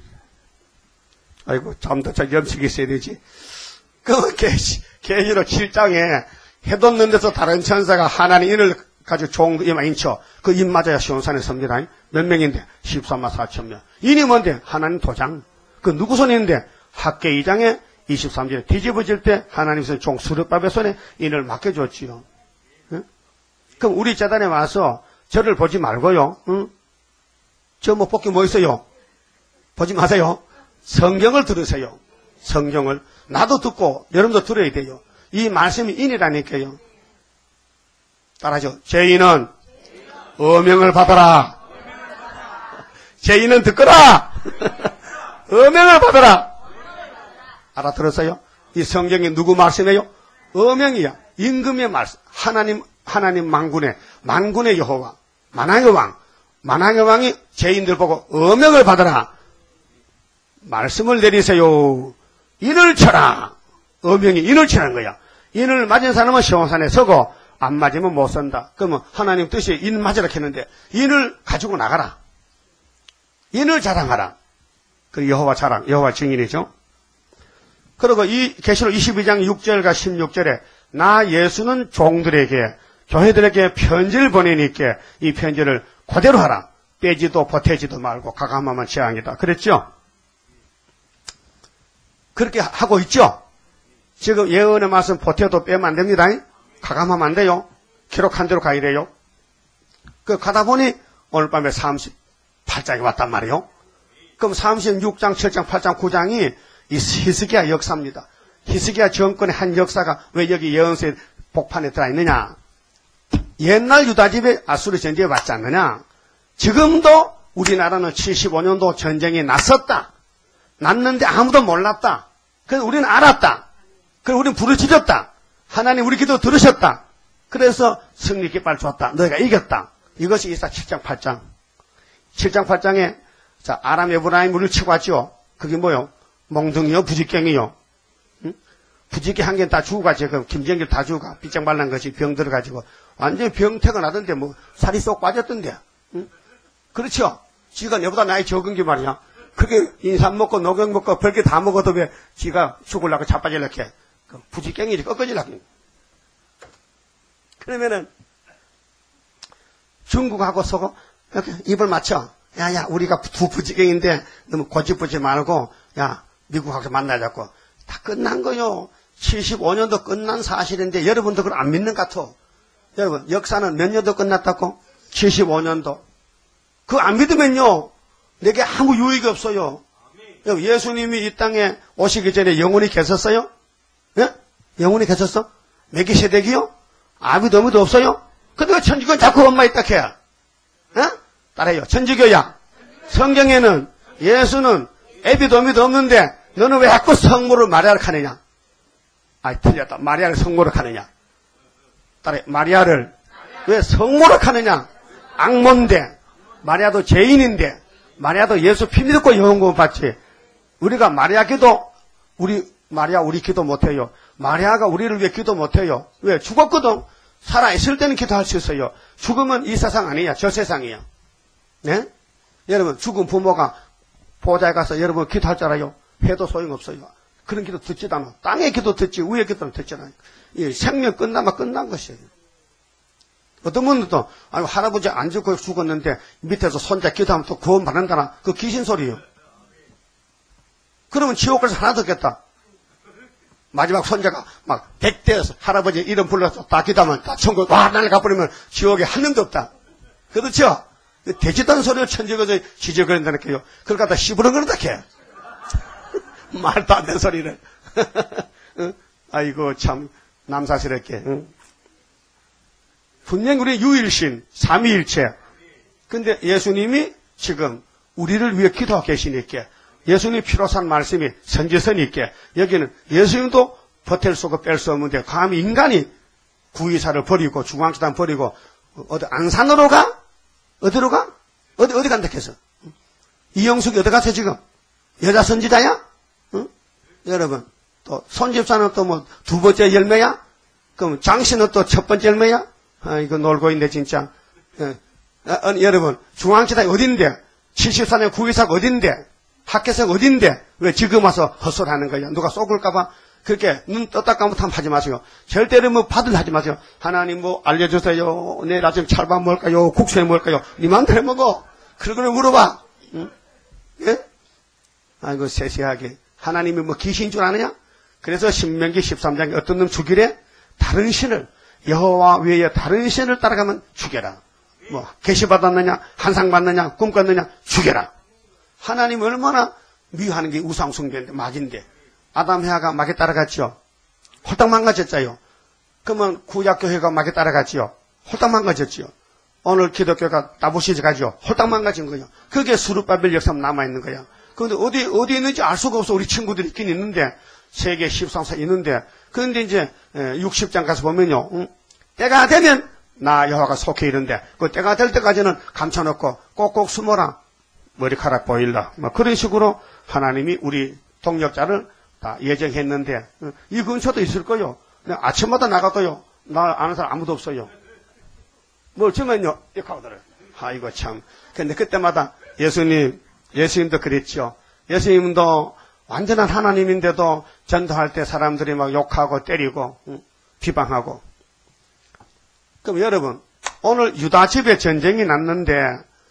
A: 아이고 잠도 잘 염색이 있어야 되지. 그 계시록 칠 장에 해돋는 데서 다른 천사가 하나님 인을 가지고 종 이마 인쳐 그 인 맞아야 시온산에 섭니다. 몇 명인데 십삼만 사천 명. 인이 뭔데? 하나님 도장. 그 누구 손에 있는데? 학계 이 장에 이십삼 절에 뒤집어질 때 하나님 손에 종 수르밥의 손에 인을 맡겨줬지요. 응? 그럼 우리 재단에 와서 저를 보지 말고요. 응? 저 뭐 뽑기 뭐 있어요? 보지 마세요. 성경을 들으세요. 성경을. 나도 듣고 여러분도 들어야 돼요. 이 말씀이 인이라니까요. 따라하죠. 죄인은 어명을 받아라. 죄인은 듣거라. 어명을 받아라. 알아들었어요? 이 성경이 누구 말씀이에요? 어명이야. 임금의 말씀. 하나님, 하나님 만군의, 만군의 여호와, 만왕의 왕. 만왕의 왕이 죄인들 보고 어명을 받아라. 말씀을 내리세요. 인을 쳐라. 어명이 인을 치라는 거야. 인을 맞은 사람은 시온산에 서고 안 맞으면 못 산다. 그러면 하나님 뜻이 인 맞으라 했는데 인을 가지고 나가라. 인을 자랑하라. 그 여호와 자랑, 여호와 증인이죠. 그리고 이 계시록 이십이 장 육 절과 십육 절에 나 예수는 종들에게 교회들에게 편지를 보내니까 이 편지를 그대로 하라. 빼지도 보태지도 말고 가감하면 재앙이다. 그랬죠? 그렇게 하고 있죠? 지금 예언의 말씀 보태도 빼면 안 됩니다. 가감하면 안 돼요. 기록한 대로 가야 돼요. 그 가다 보니 오늘 밤에 삼십팔 장이 왔단 말이에요. 그럼 삼십육 장, 칠 장, 팔 장, 구 장이 이 히스기야 역사입니다. 히스기야 정권의 한 역사가 왜 여기 예언서의 복판에 들어있느냐. 옛날 유다집에 아수르 전쟁에 왔지 않느냐. 지금도 우리나라는 칠십오 년도 전쟁이 났었다. 났는데 아무도 몰랐다. 그래서 우리는 알았다. 그래서 우리는 부르짖었다. 하나님 우리 기도 들으셨다. 그래서 승리 깃발 줬다. 너희가 이겼다. 이것이 이사 칠 장, 팔 장. 칠 장, 팔 장에 자 아람 에브라임 우리를 치고 왔죠. 그게 뭐요? 몽둥이요? 부직갱이요? 응? 부직갱 한 개는 다 죽어가 지금 김정길 다 죽어가 삐쩍 말란 것이 병 들어가지고 완전히 병태가 나던데 뭐 살이 쏙 빠졌던데. 응? 그렇죠? 지가 내보다 나이 적은 게 말이야. 그게 인삼 먹고 녹용 먹고 별게 다 먹어도 왜 지가 죽으려고 자빠질라게 그 부직갱이지 꺾어질라게. 그러면은 중국하고 서고 이렇게 입을 맞춰. 야야 우리가 두 부직갱인데 너무 고집부지 말고 야 미국하고 만나자고. 다 끝난 거요. 칠십오 년도 끝난 사실인데 여러분도 그걸 안 믿는 것 같아. 여러분 역사는 몇 년도 끝났다고? 칠십오 년도. 그거 안 믿으면요 내게 아무 유익이 없어요. 예수님이 이 땅에 오시기 전에 영혼이 계셨어요? 예? 영혼이 계셨어? 메기세덱이요? 아무도 아무도 없어요? 근데 왜 천주교는 자꾸 엄마 있다 캐? 예? 따라해요. 천주교야. 성경에는 예수는 애비도 어미도 없는데 너는 왜 자꾸 성모를 마리아를 하느냐? 아, 틀렸다. 마리아를 성모를 하느냐? 따라해. 마리아를 왜 성모를 하느냐? 악몬데 마리아도 죄인인데 마리아도 예수 피 믿고 영원 구원 받지. 우리가 마리아 기도 우리 마리아 우리 기도 못해요. 마리아가 우리를 위해 기도 못해요. 왜? 죽었거든. 살아있을 때는 기도할 수 있어요. 죽으면 이 세상 아니야. 저 세상이야. 네? 여러분 죽은 부모가 보좌에 가서 여러분 기도할 줄 알아요? 해도 소용없어요. 그런 기도 듣지도 않아. 땅의 기도 듣지 위의 기도는 듣지 않아요. 이 생명 끝나면 끝난 것이에요. 어떤 분은 또 아니 할아버지 안 죽고 죽었는데 밑에서 손자 기도하면 또 구원 받는다나 그 귀신 소리예요. 그러면 지옥 가서 하나 듣겠다. 마지막 손자가 막 백대에서 할아버지 이름 불러서 다 기도하면 다 천국 와 날을 가버리면 지옥에 한 명도 없다. 그렇죠? 되지도 않은 소리를 천지에서 지저거린다니까요. 그걸 갖다 씹으렁거린다 캐. 말도 안 되는 소리를. 응? 아이고 참 남사스럽게. 응? 분명히 우리 유일신 삼위일체. 근데 예수님이 지금 우리를 위해 기도하고 계시니까 예수님이 피로 산 말씀이 선지선이 있게 여기는 예수님도 버텔 수고 뺄 수 없는데 감히 인간이 구의사를 버리고 중앙수단 버리고 어디 안산으로 가? 어디로 가? 어디 어디 간다 해서 이영숙이 어디 가서 지금 여자 선지자야? 응? 여러분 또 손집사는 또 뭐 두 번째 열매야? 그럼 장씨는 또 첫 번째 열매야? 아 이거 놀고 있네 진짜. 예. 아, 아니, 여러분 중앙지단이 어딘데? 칠십사 년 구의사가 어딘데? 학교에서 어딘데? 왜 지금 와서 헛소리하는 거야? 누가 쏘을까봐 그렇게 눈 떴다 감았다 하지 마세요. 절대로 뭐 받을 하지 마세요. 하나님 뭐 알려주세요. 내일 아침 찰밥 먹을까요? 국수에 먹을까요? 니 마음대로 먹어. 그런 걸 물어봐. 응? 예? 아이고 세세하게. 하나님이 뭐 귀신인 줄 아느냐? 그래서 신명기 십삼 장에 어떤 놈 죽이래? 다른 신을 여호와 외에 다른 신을 따라가면 죽여라. 뭐 계시 받았느냐? 한상 받느냐? 꿈 꿨느냐? 죽여라. 하나님 얼마나 미워하는 게 우상 숭배인데 막인데 아담 해아가 막에 따라갔죠. 홀딱 망가졌자요. 그러면 구약교회가 막에 따라갔지요. 홀딱 망가졌지요. 오늘 기독교가 따부시지 가죠. 홀딱 망가진 거예요. 그게 수르바벨 역사만 남아있는 거야. 그런데 어디 어디 있는지 알 수가 없어. 우리 친구들이 있긴 있는데 세계 십삼 사 있는데 그런데 이제 육십 장 가서 보면요. 응? 때가 되면 나 여호와가 속해 이른데 그 때가 될 때까지는 감춰놓고 꼭꼭 숨어라. 머리카락 보일라. 뭐 그런 식으로 하나님이 우리 동력자를 다 예정했는데 이 근처도 있을 거요. 그냥 아침마다 나가도요. 나 아는 사람 아무도 없어요. 뭐 어쩌면요. 이렇게 하더래요. 아이고 참. 근데 그때마다 예수님, 예수님도 그랬죠. 예수님도 완전한 하나님인데도 전도할 때 사람들이 막 욕하고 때리고 응? 비방하고. 그럼 여러분 오늘 유다 집에 전쟁이 났는데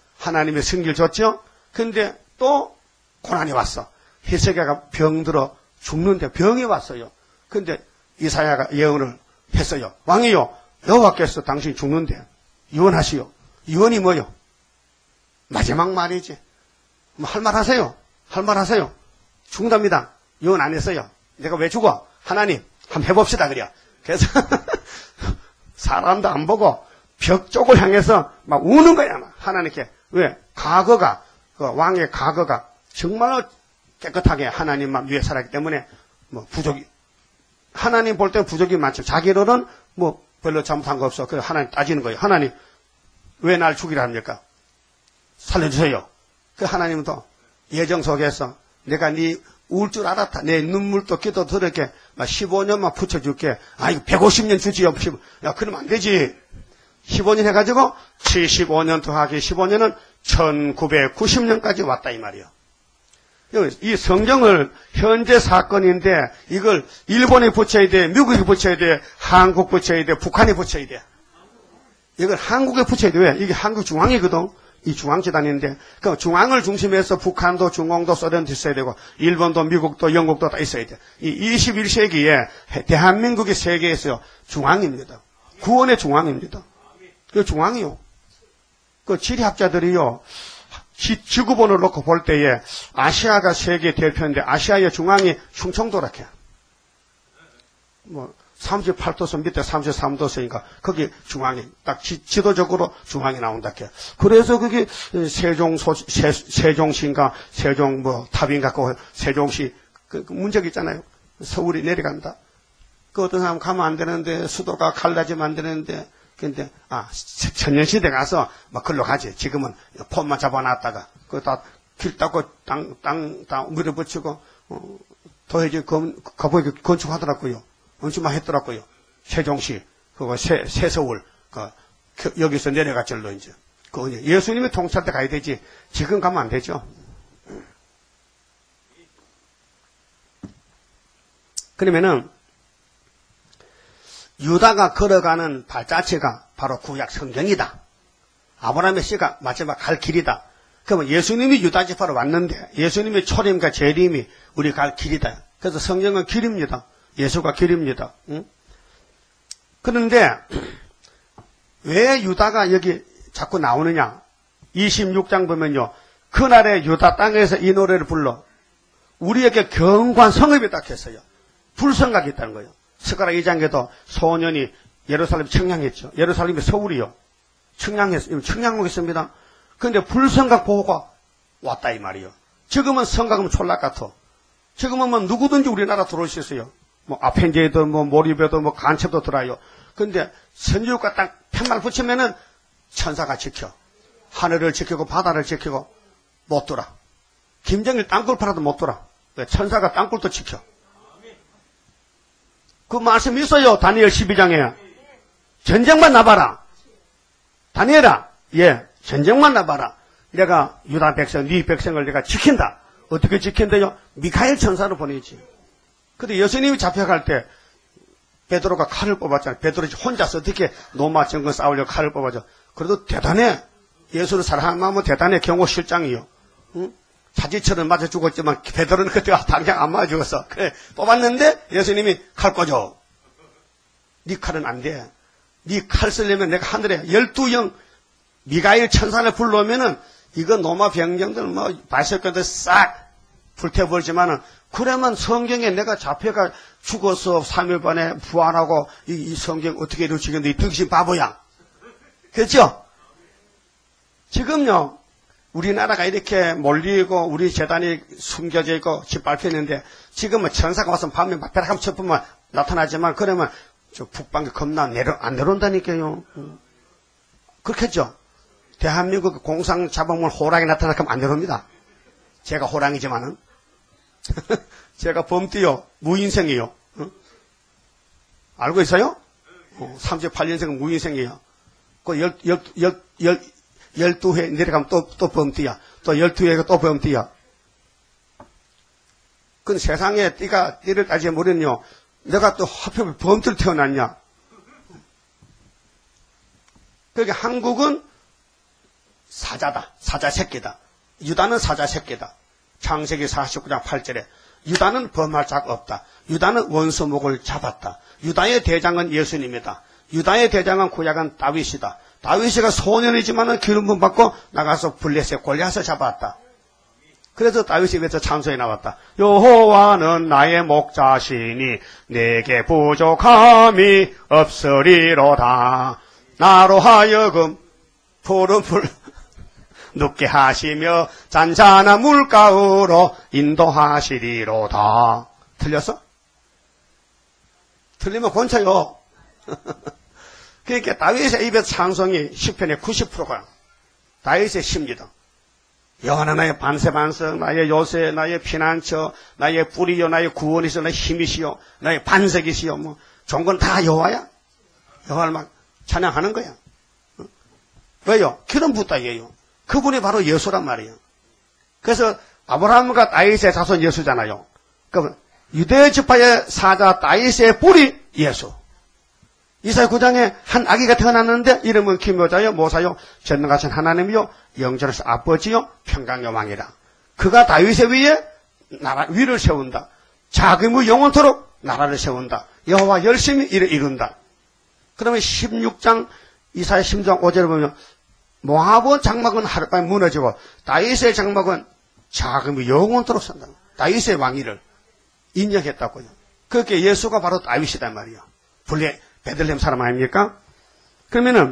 A: 하나님의 승리를 줬죠. 근데 또 고난이 왔어. 히스기야가 병들어 죽는데 병이 왔어요. 근데 이사야가 예언을 했어요. 왕이요, 여호와께서 당신이 죽는데 유언하시오. 유언이 뭐요? 마지막 말이지. 뭐 할 말 하세요. 할 말 하세요. 죽는답니다. 유언 안 했어요. 내가 왜 죽어? 하나님, 한번 해봅시다. 그래요. 그래서 사람도 안 보고 벽 쪽을 향해서 막 우는 거야. 막. 하나님께. 왜? 과거가, 그 왕의 과거가 정말로 깨끗하게 하나님만 위해 살았기 때문에 뭐 부족이, 하나님 볼 때는 부족이 많죠. 자기로는 뭐 별로 잘못한 거 없어. 그래서 하나님 따지는 거예요. 하나님, 왜 날 죽이라 합니까? 살려주세요. 그 하나님도 예정 속에서 내가 네 울 줄 알았다. 내 눈물도 기도 들을게. 십오 년만 붙여줄게. 아, 이거 백오십 년 주지요. 야, 그러면 안 되지. 십오 년 해가지고 칠십오 년 더하기 십오 년은 천구백구십 년까지 왔다 이 말이요. 이 성경을 현재 사건인데 이걸 일본이 붙여야 돼, 미국이 붙여야 돼, 한국 붙여야 돼, 북한이 붙여야 돼. 이걸 한국에 붙여야 돼. 왜? 이게 한국 중앙이거든. 이 중앙재단인데, 그 중앙을 중심해서 북한도, 중공도, 소련도 있어야 되고, 일본도, 미국도, 영국도 다 있어야 돼. 이 이십일 세기에 대한민국이 세계에서 중앙입니다. 구원의 중앙입니다. 그 중앙이요. 그 지리학자들이요, 지, 지구본을 놓고 볼 때에 아시아가 세계 대표인데, 아시아의 중앙이 충청도라케. 뭐, 삼십팔 도선 밑에 삼십삼 도선인가 거기 중앙이 딱 지, 지도적으로 중앙이 나온다. 그래서 그게 세종소 세, 세종시인가 세종 뭐 탑인가 그 세종시 그, 그 문제가 있잖아요. 서울이 내려간다. 그 어떤 사람 가면 안 되는데 수도가 갈라지면 안 되는데 근데 아 천년시대 가서 막 글로 가지. 지금은 폰만 잡아놨다가 그 다 길 닦고 땅 땅 땅 밀어붙이고 어, 더해지 거기 건축하더라고요. 엄청 많이 했더라고요. 세종시, 그거 새, 새서울, 그, 그, 여기서 내려가 절로 이제. 그, 예수님이 통치할 때 가야 되지. 지금 가면 안 되죠. 그러면은, 유다가 걸어가는 발자취가 바로 구약 성경이다. 아브라함의 씨가 마지막 갈 길이다. 그러면 예수님이 유다 지파로 왔는데, 예수님의 초림과 재림이 우리 갈 길이다. 그래서 성경은 길입니다. 예수가 길입니다. 응? 그런데 왜 유다가 여기 자꾸 나오느냐? 이십육 장 보면요. 그날의 유다 땅에서 이 노래를 불러. 우리에게 견고한 성읍이 딱 했어요. 불성각이 있다는 거예요. 스가랴 이 장에도 소년이 예루살렘 청량했죠. 예루살렘이 서울이요. 청량했어요. 청량하겠습니다. 그런데 불성각 보호가 왔다 이 말이요. 지금은 성각은 촌락 같아. 지금은 뭐 누구든지 우리나라 들어올 수 있어요. 뭐 아펜제도 뭐 몰입에도 뭐 간첩도 들어요. 근데 선지국가 딱 편말 붙이면은 천사가 지켜. 하늘을 지키고 바다를 지키고 못 돌아. 김정일 땅굴 팔아도 못 돌아. 왜? 천사가 땅굴도 지켜. 그 말씀 있어요. 다니엘 십이 장에. 전쟁만 나봐라. 다니엘아. 예. 전쟁만 나봐라. 내가 유다 백성, 네 백성을 내가 지킨다. 어떻게 지킨대요? 미카엘 천사를 보내지. 근데 예수님이 잡혀갈 때 베드로가 칼을 뽑았잖아요. 베드로가 혼자서 어떻게 로마 정권 싸우려고 칼을 뽑아줘. 그래도 대단해. 예수를 사랑하는 마음은 대단해. 경호 실장이요. 응? 자지처럼 맞아 죽었지만 베드로는 그때 당장 안 맞아 죽었어. 그래 뽑았는데 예수님이 칼 꽂아. 네 칼은 안 돼. 네 칼 쓰려면 내가 하늘에 열두 영 미가엘 천사를 불러오면은 이거 로마 병정들 뭐 발석관들 싹 불태워버리지만은 그러면 성경에 내가 잡혀가 죽어서 삼 일 만에 부활하고 이, 이 성경 어떻게 이루어지겠는데 이 등신 바보야. 그렇죠? 지금요 우리나라가 이렇게 몰리고 우리 재단이 숨겨져 있고 짓밟혀 있는데 지금은 천사가 와서 밤에 막 벼락하면 쳐보면 나타나지만 그러면 저 북방에 겁나 내려, 안 내려온다니까요. 그렇겠죠? 대한민국 공상 잡아먹을 호랑이 나타나면 안 내려옵니다. 제가 호랑이지만은 제가 범띠요. 무인생이요. 어? 알고 있어요? 어, 삼십팔 년생은 무인생이에요. 그 열, 열, 열, 열, 열두 회 내려가면 또, 또 범띠야. 또 열두 회가 또 범띠야. 그 세상에 띠가, 띠를 따지면 모르면요. 내가 또 하필 범띠를 태어났냐. 그러니까 한국은 사자다. 사자 새끼다. 유다는 사자 새끼다. 창세기 사십구 장 팔 절에 유다는 범할 자가 없다. 유다는 원수목을 잡았다. 유다의 대장은 예수님이다. 유다의 대장은 구약은 다윗이다. 다윗이가 소년이지만은 기름 부음 받고 나가서 블레셋 골리앗을 잡았다. 그래서 다윗이 그래서 찬송에 나왔다. 여호와는 나의 목자시니 내게 부족함이 없으리로다. 나로 하여금 푸른 풀 눕게 하시며 잔잔한 물가으로 인도하시리로다. 틀렸어? 틀리면 권쳐요. 그러니까 다윗의 입에서 찬송이 시편의 구십 퍼센트가 다윗의 심리다. 여호와는 나의 반세반석, 나의 요새, 나의 피난처, 나의 뿌리요, 나의 구원이시여, 나의 힘이시여, 나의 반석이시여. 뭐 좋은 건 다 여호와야. 여호와를 막 찬양하는 거야. 왜요? 기름 붓다 이게요. 그분이 바로 예수란 말이에요. 그래서 아브라함과 다윗의 자손 예수잖아요. 그러면 유대 지파의 사자 다윗의 뿌리 예수. 이사야 구 장에 한 아기가 태어났는데 이름은 기묘자요 모사요 전능하신 하나님이요 영전하신 아버지요 평강의 왕이라. 그가 다윗의 위에 나라 위를 세운다. 자금의 영원토록 나라를 세운다. 여호와 열심히 일을 이룬다. 그러면 십육 장 이사야 십육 장 오 절에 보면 모압의 장막은 하룻밤에 무너지고 다윗의 장막은 자금이 영원토록 산다. 다윗의 왕위를 인정했다고요. 그렇게 예수가 바로 다윗이단 말이에요. 블레 베들레헴 사람 아닙니까? 그러면은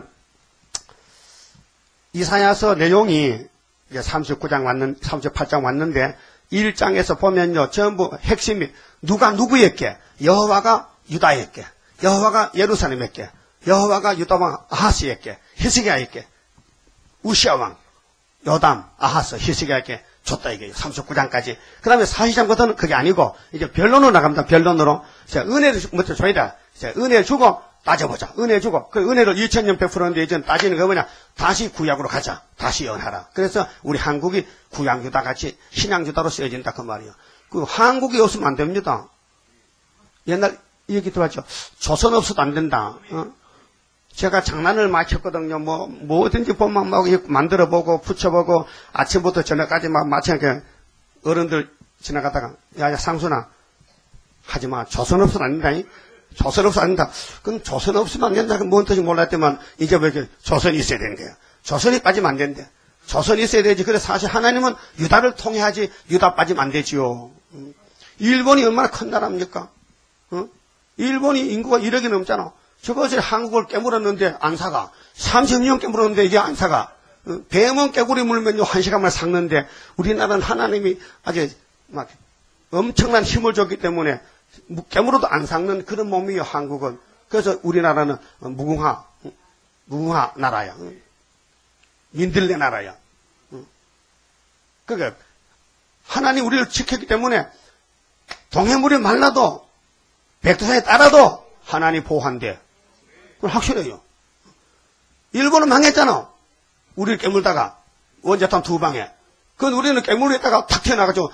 A: 이사야서 내용이 이제 삼십구 장 왔는 삼십팔 장 왔는데 일 장에서 보면요 전부 핵심이 누가 누구에게 여호와가 유다에게 여호와가 예루살렘에게 여호와가 유다 왕 아하스에게 히스기야에게 우시아 왕 요담 아하스 히스기야에게 줬다 이게요. 삼십구 장까지. 그 다음에 사십 장부터는 그게 아니고, 이제 변론으로 나갑니다. 변론으로. 자, 은혜를 먼저 줘야 돼. 자, 은혜 주고, 따져보자. 은혜 주고. 그 은혜를 이천 년 베풀었는데, 이제 따지는 거 뭐냐. 다시 구약으로 가자. 다시 연하라. 그래서 우리 한국이 구약유다 같이 신약유다로 쓰여진다. 그 말이에요. 그 한국이 없으면 안 됩니다. 옛날 얘기 들어봤죠. 조선 없어도 안 된다. 어? 제가 장난을 많이 쳤거든요. 뭐, 뭐든지 보면 막 만들어보고, 붙여보고, 아침부터 저녁까지 막 마치니까 어른들 지나가다가, 야, 야, 상순아, 하지 마. 조선 없으면 안 된다. 조선 없으면 안 된다. 그럼 조선 없으면 안 된다. 뭔 뜻인지 몰랐더만, 이제 왜 이렇게 조선이 있어야 되는 거야. 조선이 빠지면 안 된대. 조선이 있어야 되지. 그래서 사실 하나님은 유다를 통해 하지, 유다 빠지면 안 되지요. 일본이 얼마나 큰 나라입니까? 어? 일본이 인구가 일억이 넘잖아. 저것을 한국을 깨물었는데 안 사가. 삼십 년 깨물었는데 이게 안 사가. 뱀은 깨구리 물면요 한 시간만 삭는데 우리나라는 하나님이 아주 막 엄청난 힘을 줬기 때문에 깨물어도 안 삭는 그런 몸이에요 한국은. 그래서 우리나라는 무궁화 무궁화 나라야. 민들레 나라야. 그러니까 하나님 우리를 지켰기 때문에 동해물이 말라도 백두산에 따라도 하나님 보호한대. 그건 확실해요. 일본은 망했잖아. 우리를 깨물다가 원자탄 두 방에. 그건 우리는 깨물에다가 탁 튀어나가지고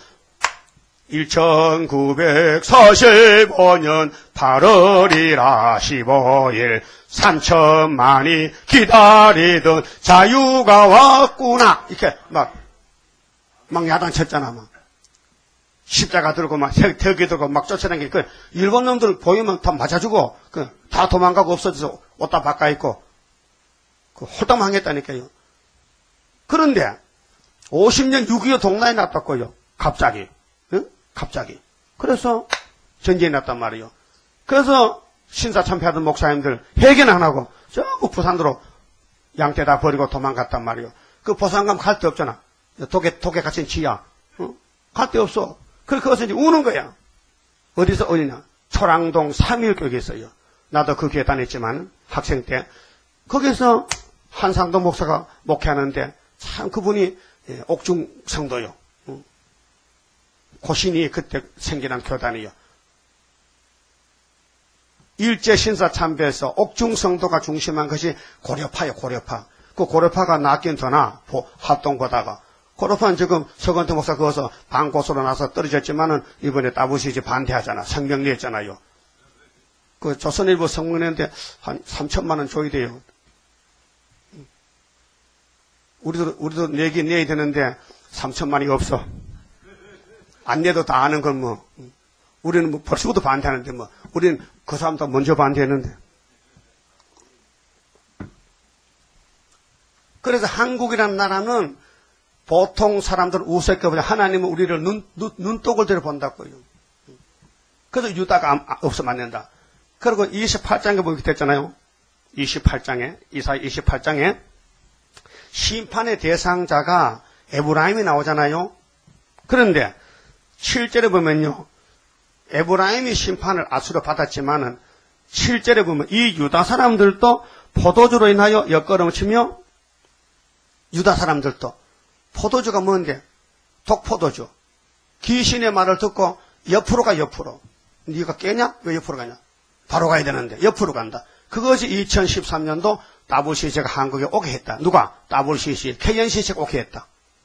A: 천구백사십오 년 팔월이라 십오 일 삼천만이 기다리던 자유가 왔구나. 이렇게 막, 막 야단쳤잖아. 막. 십자가 들고 막 턱이 들고 막 쫓아다니게 그 일본 놈들 보이면 다 맞아주고 그 다 도망가고 없어져서 옷 다 바꿔 입고 그 홀딱 망했다니까요. 그런데 오십 년 육이오 동란이 났다고요. 갑자기. 응? 갑자기. 그래서 전쟁이 났단 말이에요. 그래서 신사참패하던 목사님들 회개는 안 하고 전부 부산으로 양떼 다 버리고 도망갔단 말이에요. 그 부산 가면 갈 데 없잖아. 독에 독에 갇힌 지하. 응? 갈 데 없어. 그래서 거기서 이제 우는 거야. 어디서 어디냐? 초랑동 삼일교육에 있어요. 나도 그 교회 다녔지만 학생 때 거기서 한상도 목사가 목회하는데 참 그분이 옥중 성도요. 고신이 그때 생겨난 교단이요. 일제 신사 참배에서 옥중 성도가 중심한 것이 고려파요. 고려파. 그 고려파가 낫긴 더나 합동보다가. 고려파는 지금 서건태 목사 거기서 반고소로 나서 떨어졌지만은 이번에 따부시지 반대하잖아. 성명 냈잖아요. 그 조선일보 성명했는데 한 삼천만 원 줘야 돼요. 우리도, 우리도 내긴 내야 되는데 삼천만이 없어. 안 내도 다 아는 건 뭐, 우리는 뭐 벌써부터 반대하는데 뭐, 우리는 그 사람도 먼저 반대했는데. 그래서 한국이라는 나라는 보통 사람들은 우습게 보자. 하나님은 우리를 눈, 눈, 눈독을 들여 본다고요. 그래서 유다가 없으면 안 된다. 그리고 이십팔 장에 보게 됐잖아요. 이십팔 장에, 이사야 이십팔 장에 심판의 대상자가 에브라임이 나오잖아요. 그런데 칠 절에 보면요. 에브라임이 심판을 아수로 받았지만은 칠 절에 보면 이 유다 사람들도 포도주로 인하여 엿걸음을 치며 유다 사람들도 포도주가 뭔데? 독포도주. 귀신의 말을 듣고 옆으로 가 옆으로. 네가 깨냐? 왜 옆으로 가냐? 바로 가야 되는데 옆으로 간다. 그것이 이천십삼 년도 더블유씨씨가 한국에 오게 했다. 누가? 더블유씨씨, 케이엔씨씨가 오게 했다.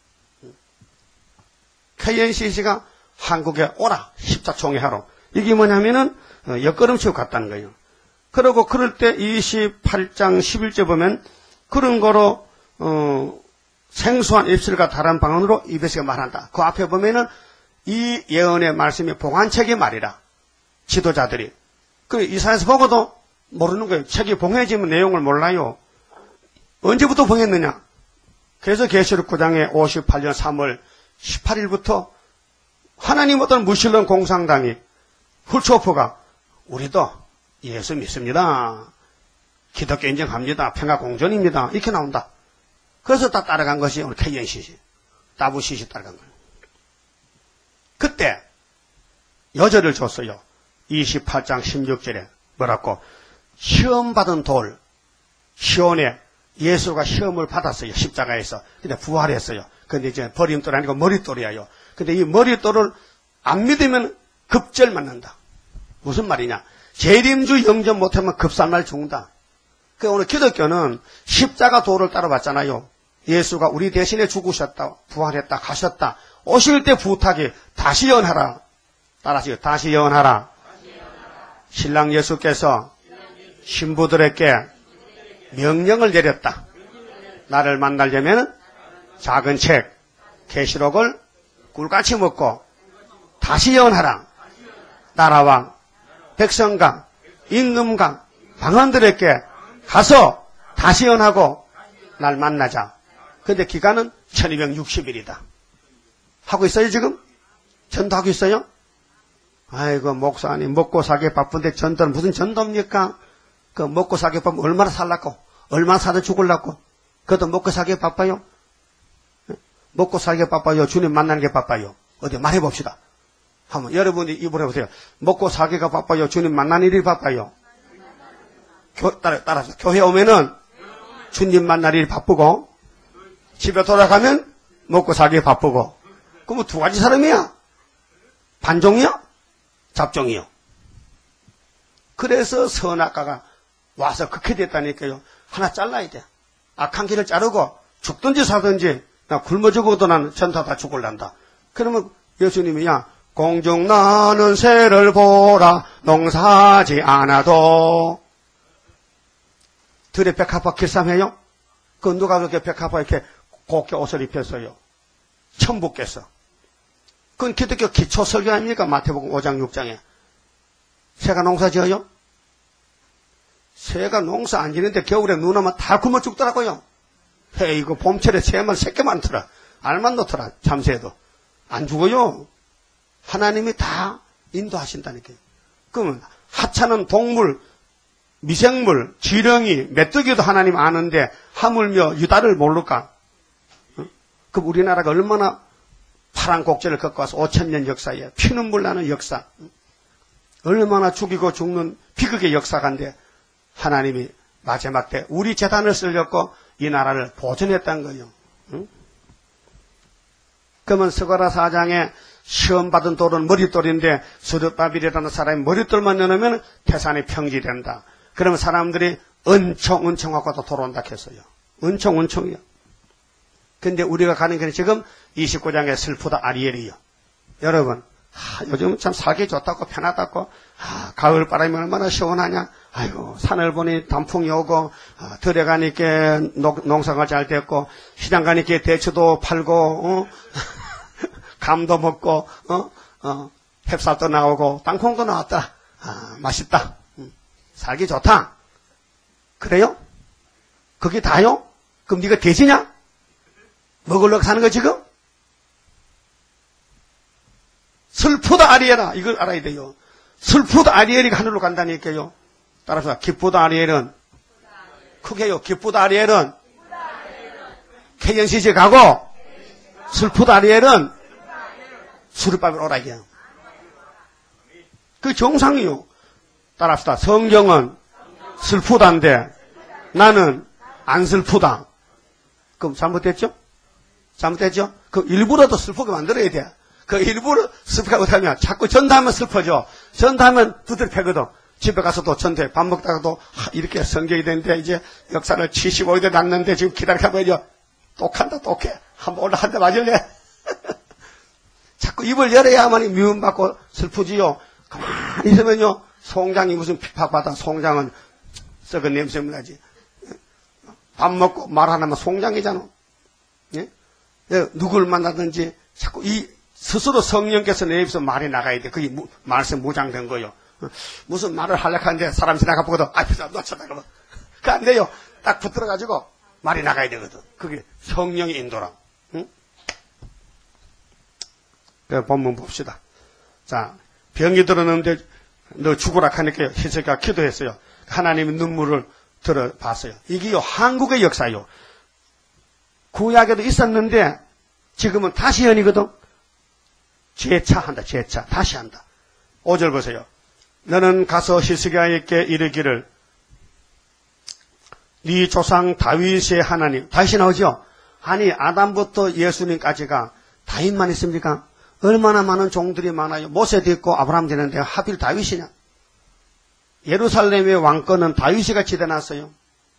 A: 케이엔씨씨가 한국에 오라. 십자총회하러. 이게 뭐냐면은 옆걸음치고 갔다는 거예요. 그리고 그럴 때 이십팔 장 십일 절 보면 그런 거로 어, 생소한 입술과 다른 방언으로 이베스가 말한다. 그 앞에 보면은 이 예언의 말씀이 봉한책의 말이라. 지도자들이. 그 이사야서 보고도 모르는 거예요. 책이 봉해지면 내용을 몰라요. 언제부터 봉했느냐? 그래서 계시록 구 장에 오십팔 년 삼월 십팔 일부터 하나님 어떤 무신론 공산당이 훌초프가 우리도 예수 믿습니다. 기독교 인정합니다. 평화공존입니다. 이렇게 나온다. 그래서 다 따라간 것이 오늘 케이엔씨씨, 더블유씨씨 따라간 거예요. 그때 여절을 줬어요. 이십팔 장 십육 절에 뭐라고? 시험 받은 돌, 시온에 예수가 시험을 받았어요. 십자가에서. 근데 부활했어요. 근데 이제 버림돌이 아니고 머릿돌이에요. 근데 이 머릿돌을 안 믿으면 급절 맞는다. 무슨 말이냐? 재림주 영접 못하면 급살날 죽는다. 그 오늘 기독교는 십자가 도를 따라봤잖아요. 예수가 우리 대신에 죽으셨다, 부활했다, 가셨다. 오실 때 부탁이 다시 예언하라. 따라하시죠. 다시 예언하라. 신랑 예수께서 신부들에게 명령을 내렸다. 나를 만나려면 작은 책, 계시록을 꿀같이 먹고 다시 예언하라. 나라와 백성과 임금과 방언들에게 가서 다시 예언하고 날 만나자. 근데 기간은 천이백육십 일이다. 하고 있어요 지금? 전도하고 있어요? 아이고 목사님 먹고 살기 바쁜데 전도는 무슨 전도입니까? 그 먹고 살기 바쁘면 얼마나 살라고? 얼마나 살아 죽을라고? 그것도 먹고 살기 바빠요? 먹고 살기 바빠요? 주님 만나는 게 바빠요? 어디 말해봅시다. 한번 여러분이 입을 해보세요. 먹고 살기가 바빠요? 주님 만나는 일이 바빠요? 교, 따라, 따라서 교회 오면은 주님 만날 일이 바쁘고 집에 돌아가면 먹고 살기 바쁘고 그럼 두 가지 사람이야. 반종이야? 잡종이요. 그래서 선악과가 와서 그렇게 됐다니까요. 하나 잘라야 돼. 악한 길을 자르고 죽든지 사든지 나 굶어 죽어도 나는 전다 다 죽을란다. 그러면 예수님이 야 공중 나는 새를 보라 농사하지 않아도 들에 백합화 길쌈해요? 그 누가 그렇게 백합화 이렇게 곱게 옷을 입혔어요? 천부께서. 그건 기독교 기초 설교 아닙니까? 마태복음 오 장 육 장에. 새가 농사 지어요? 새가 농사 안 지는데 겨울에 눈 오면 다 굶어 죽더라고요. 헤이, 이거 봄철에 새만 새끼 많더라. 알만 놓더라. 참새도. 안 죽어요. 하나님이 다 인도하신다니까요. 그러면 하찮은 동물, 미생물, 지렁이, 메뚜기도 하나님 아는데 하물며 유다를 모를까? 어? 그럼 우리나라가 얼마나 파란 곡절을 겪고 와서 오천 년 역사에 피눈물 나는 역사, 얼마나 죽이고 죽는 비극의 역사가인데 하나님이 마지막 때 우리 재단을 쓰려고 이 나라를 보존했다는 거예요. 응? 그러면 스가랴 사 장에 시험 받은 돌은 머릿돌인데 스룹바빌이라는 사람이 머릿돌만 내놓으면 태산이 평지된다. 그러면 사람들이 은총 은총하고도 돌아온다 했어요. 은총 은총이요. 근데 우리가 가는 길은 지금 이십구 장에 슬프다 아리엘이요. 여러분, 아, 요즘 참 살기 좋다고 편하다고, 아, 가을 바람이 얼마나 시원하냐. 아이고, 산을 보니 단풍이 오고, 아, 들에 가니까 농사가 잘 됐고, 시장 가니까 대추도 팔고, 어? 감도 먹고, 어, 어, 햅쌀도 나오고, 땅콩도 나왔다. 아, 맛있다. 음, 살기 좋다. 그래요? 그게 다요? 그럼 네가 돼지냐? 먹으려고 사는 거 지금? 슬프다 아리엘아. 이걸 알아야 돼요. 슬프다 아리엘이 하늘로 간다니까요. 따라서 기쁘다 아리엘은 크게요. 기쁘다 아리엘은 케이엔씨씨 가고 슬프다 아리엘은 수르바벨 오라 이게. 그 정상이요. 따라합시다. 성경은 슬프다인데 나는 안 슬프다. 그럼 잘못됐죠? 잘못됐죠? 그 일부러도 슬프게 만들어야 돼. 그 일부러 슬프게 못하면 자꾸 전도하면 슬퍼져. 전도하면 두드려 패거든. 집에 가서도 전도해. 밥 먹다가도 이렇게 성경이 되는데 이제 역사를 칠십오 대 났는데 지금 기다려보면 똑한다 똑해. 한번 올라 한 대 맞을래? 자꾸 입을 열어야만이 미움받고 슬프지요. 가만히 있으면요. 송장이 무슨 핍박받아. 송장은 썩은 냄새 나지. 밥 먹고 말 하나면 송장이잖아. 예? 누굴 만나든지 자꾸 이 스스로 성령께서 내 입에서 말이 나가야 돼. 그게 무, 말씀 무장된 거요. 무슨 말을 하려고 하는데 사람 지나가보고도 앞에서 너 쳐다보고. 그거 안 돼요. 딱 붙들어가지고 말이 나가야 되거든. 그게 성령의 인도라. 응? 그 본문 봅시다. 자, 병이 들었는데 너 죽으라 하니까 히스기야가 기도했어요. 하나님의 눈물을 들어봤어요. 이게요, 한국의 역사요. 구약에도 있었는데 지금은 다시 현이거든. 재차한다. 재차. 다시 한다. 오 절 보세요. 너는 가서 히스기야에게 이르기를 네 조상 다윗의 하나님. 다윗이 나오죠? 아니 아담부터 예수님까지가 다윗만 있습니까? 얼마나 많은 종들이 많아요. 모세도 있고 아브라함도 있는데 하필 다윗이냐? 예루살렘의 왕권은 다윗이가 지대놨어요.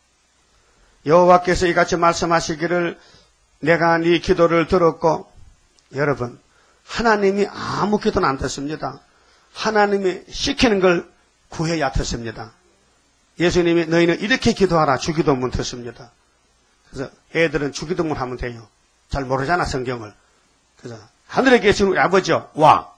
A: 여호와께서 이같이 말씀하시기를 내가 네 기도를 들었고 여러분 하나님이 아무 기도는 안 듣습니다. 하나님이 시키는 걸 구해야 듣습니다. 예수님이 너희는 이렇게 기도하라 주기도문 듣습니다. 그래서 애들은 주기도문 하면 돼요. 잘 모르잖아 성경을. 그래서 하늘에 계신 우리 아버지요 와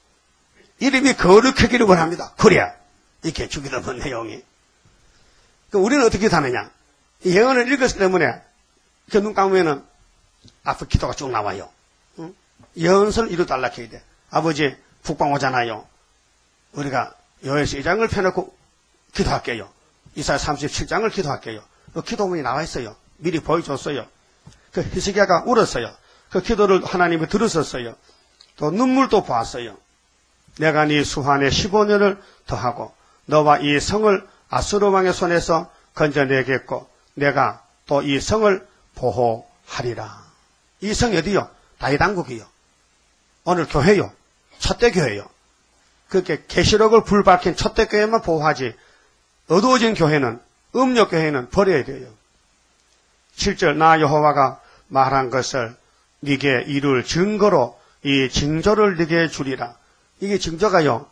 A: 이름이 거룩하기를 원합니다. 그래야 이렇게 주기도문 내용이. 그럼 우리는 어떻게 하느냐? 이 예언을 읽었기 때문에 그 눈 감으면은 앞에 기도가 쭉 나와요. 응? 예언서를 이루달라 해야 돼. 아버지 북방 오잖아요. 우리가 요에서 이 장을 펴놓고 기도할게요. 이사야 삼십칠 장을 기도할게요. 그 기도문이 나와 있어요. 미리 보여줬어요. 그 히스기야가 울었어요. 그 기도를 하나님이 들으셨어요. 또 눈물도 보았어요. 내가 네 수환에 십오 년을 더하고 너와 이 성을 아수르 왕의 손에서 건져내겠고 내가 또 이 성을 보호하리라. 이 성이 어디요? 다윗왕국이요. 오늘 교회요. 첫대 교회요. 그렇게 계시록을 불밝힌 첫대 교회만 보호하지 어두워진 교회는 음력 교회는 버려야 돼요. 칠 절 나 여호와가 말한 것을 네게 이룰 증거로 이 징조를 네게 주리라. 이게 징조가요.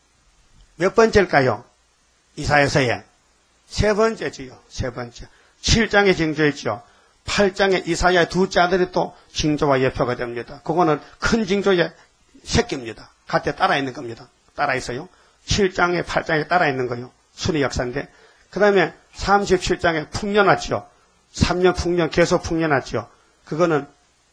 A: 몇 번째일까요? 이사야서에 세 번째지요. 세 번째. 칠 장의 징조였죠. 팔 장의 이사야의 두째 아들이 또 징조와 예표가 됩니다. 그거는 큰 징조의 새끼입니다. 같이 따라 있는 겁니다. 따라 있어요. 칠 장에 팔 장에 따라 있는 거요. 순위 역사인데. 그 다음에 삼십칠 장에 풍년 왔죠. 삼 년 풍년 계속 풍년 왔죠. 그거는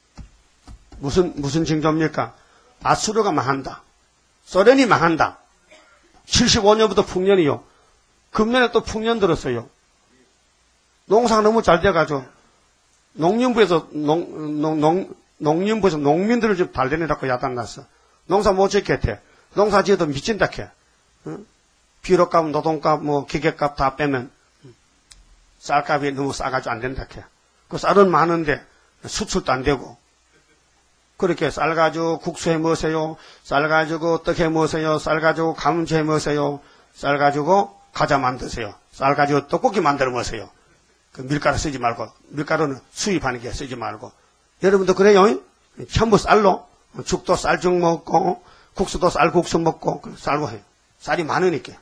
A: 무슨 무슨 징조입니까? 아수르가 망한다. 소련이 망한다. 칠십오 년부터 풍년이요. 금년에 또 풍년 들었어요. 농사가 너무 잘 돼가지고 농림부에서 농, 농, 농, 농림부에서 농민들을 좀 달래내라고 야단났어. 농사 못 짓겠대. 농사 지어도 미친다 캐. 응? 비료값, 노동값, 뭐 기계값 다 빼면 쌀값이 너무 싸가지고 안 된다 캐. 그 쌀은 많은데 수출도 안 되고. 그렇게 쌀 가지고 국수 해 먹으세요. 쌀 가지고 떡 해 먹으세요. 쌀 가지고 감자 해 먹으세요. 쌀 가지고 과자 만드세요. 쌀 가지고 떡볶이 만들어 먹으세요. 그 밀가루 쓰지 말고, 밀가루는 수입하는 게 쓰지 말고. 여러분도 그래요? 전부 쌀로 죽도 쌀죽 먹고 국수도 쌀국수 먹고 쌀로 해요. 쌀이 많으니까.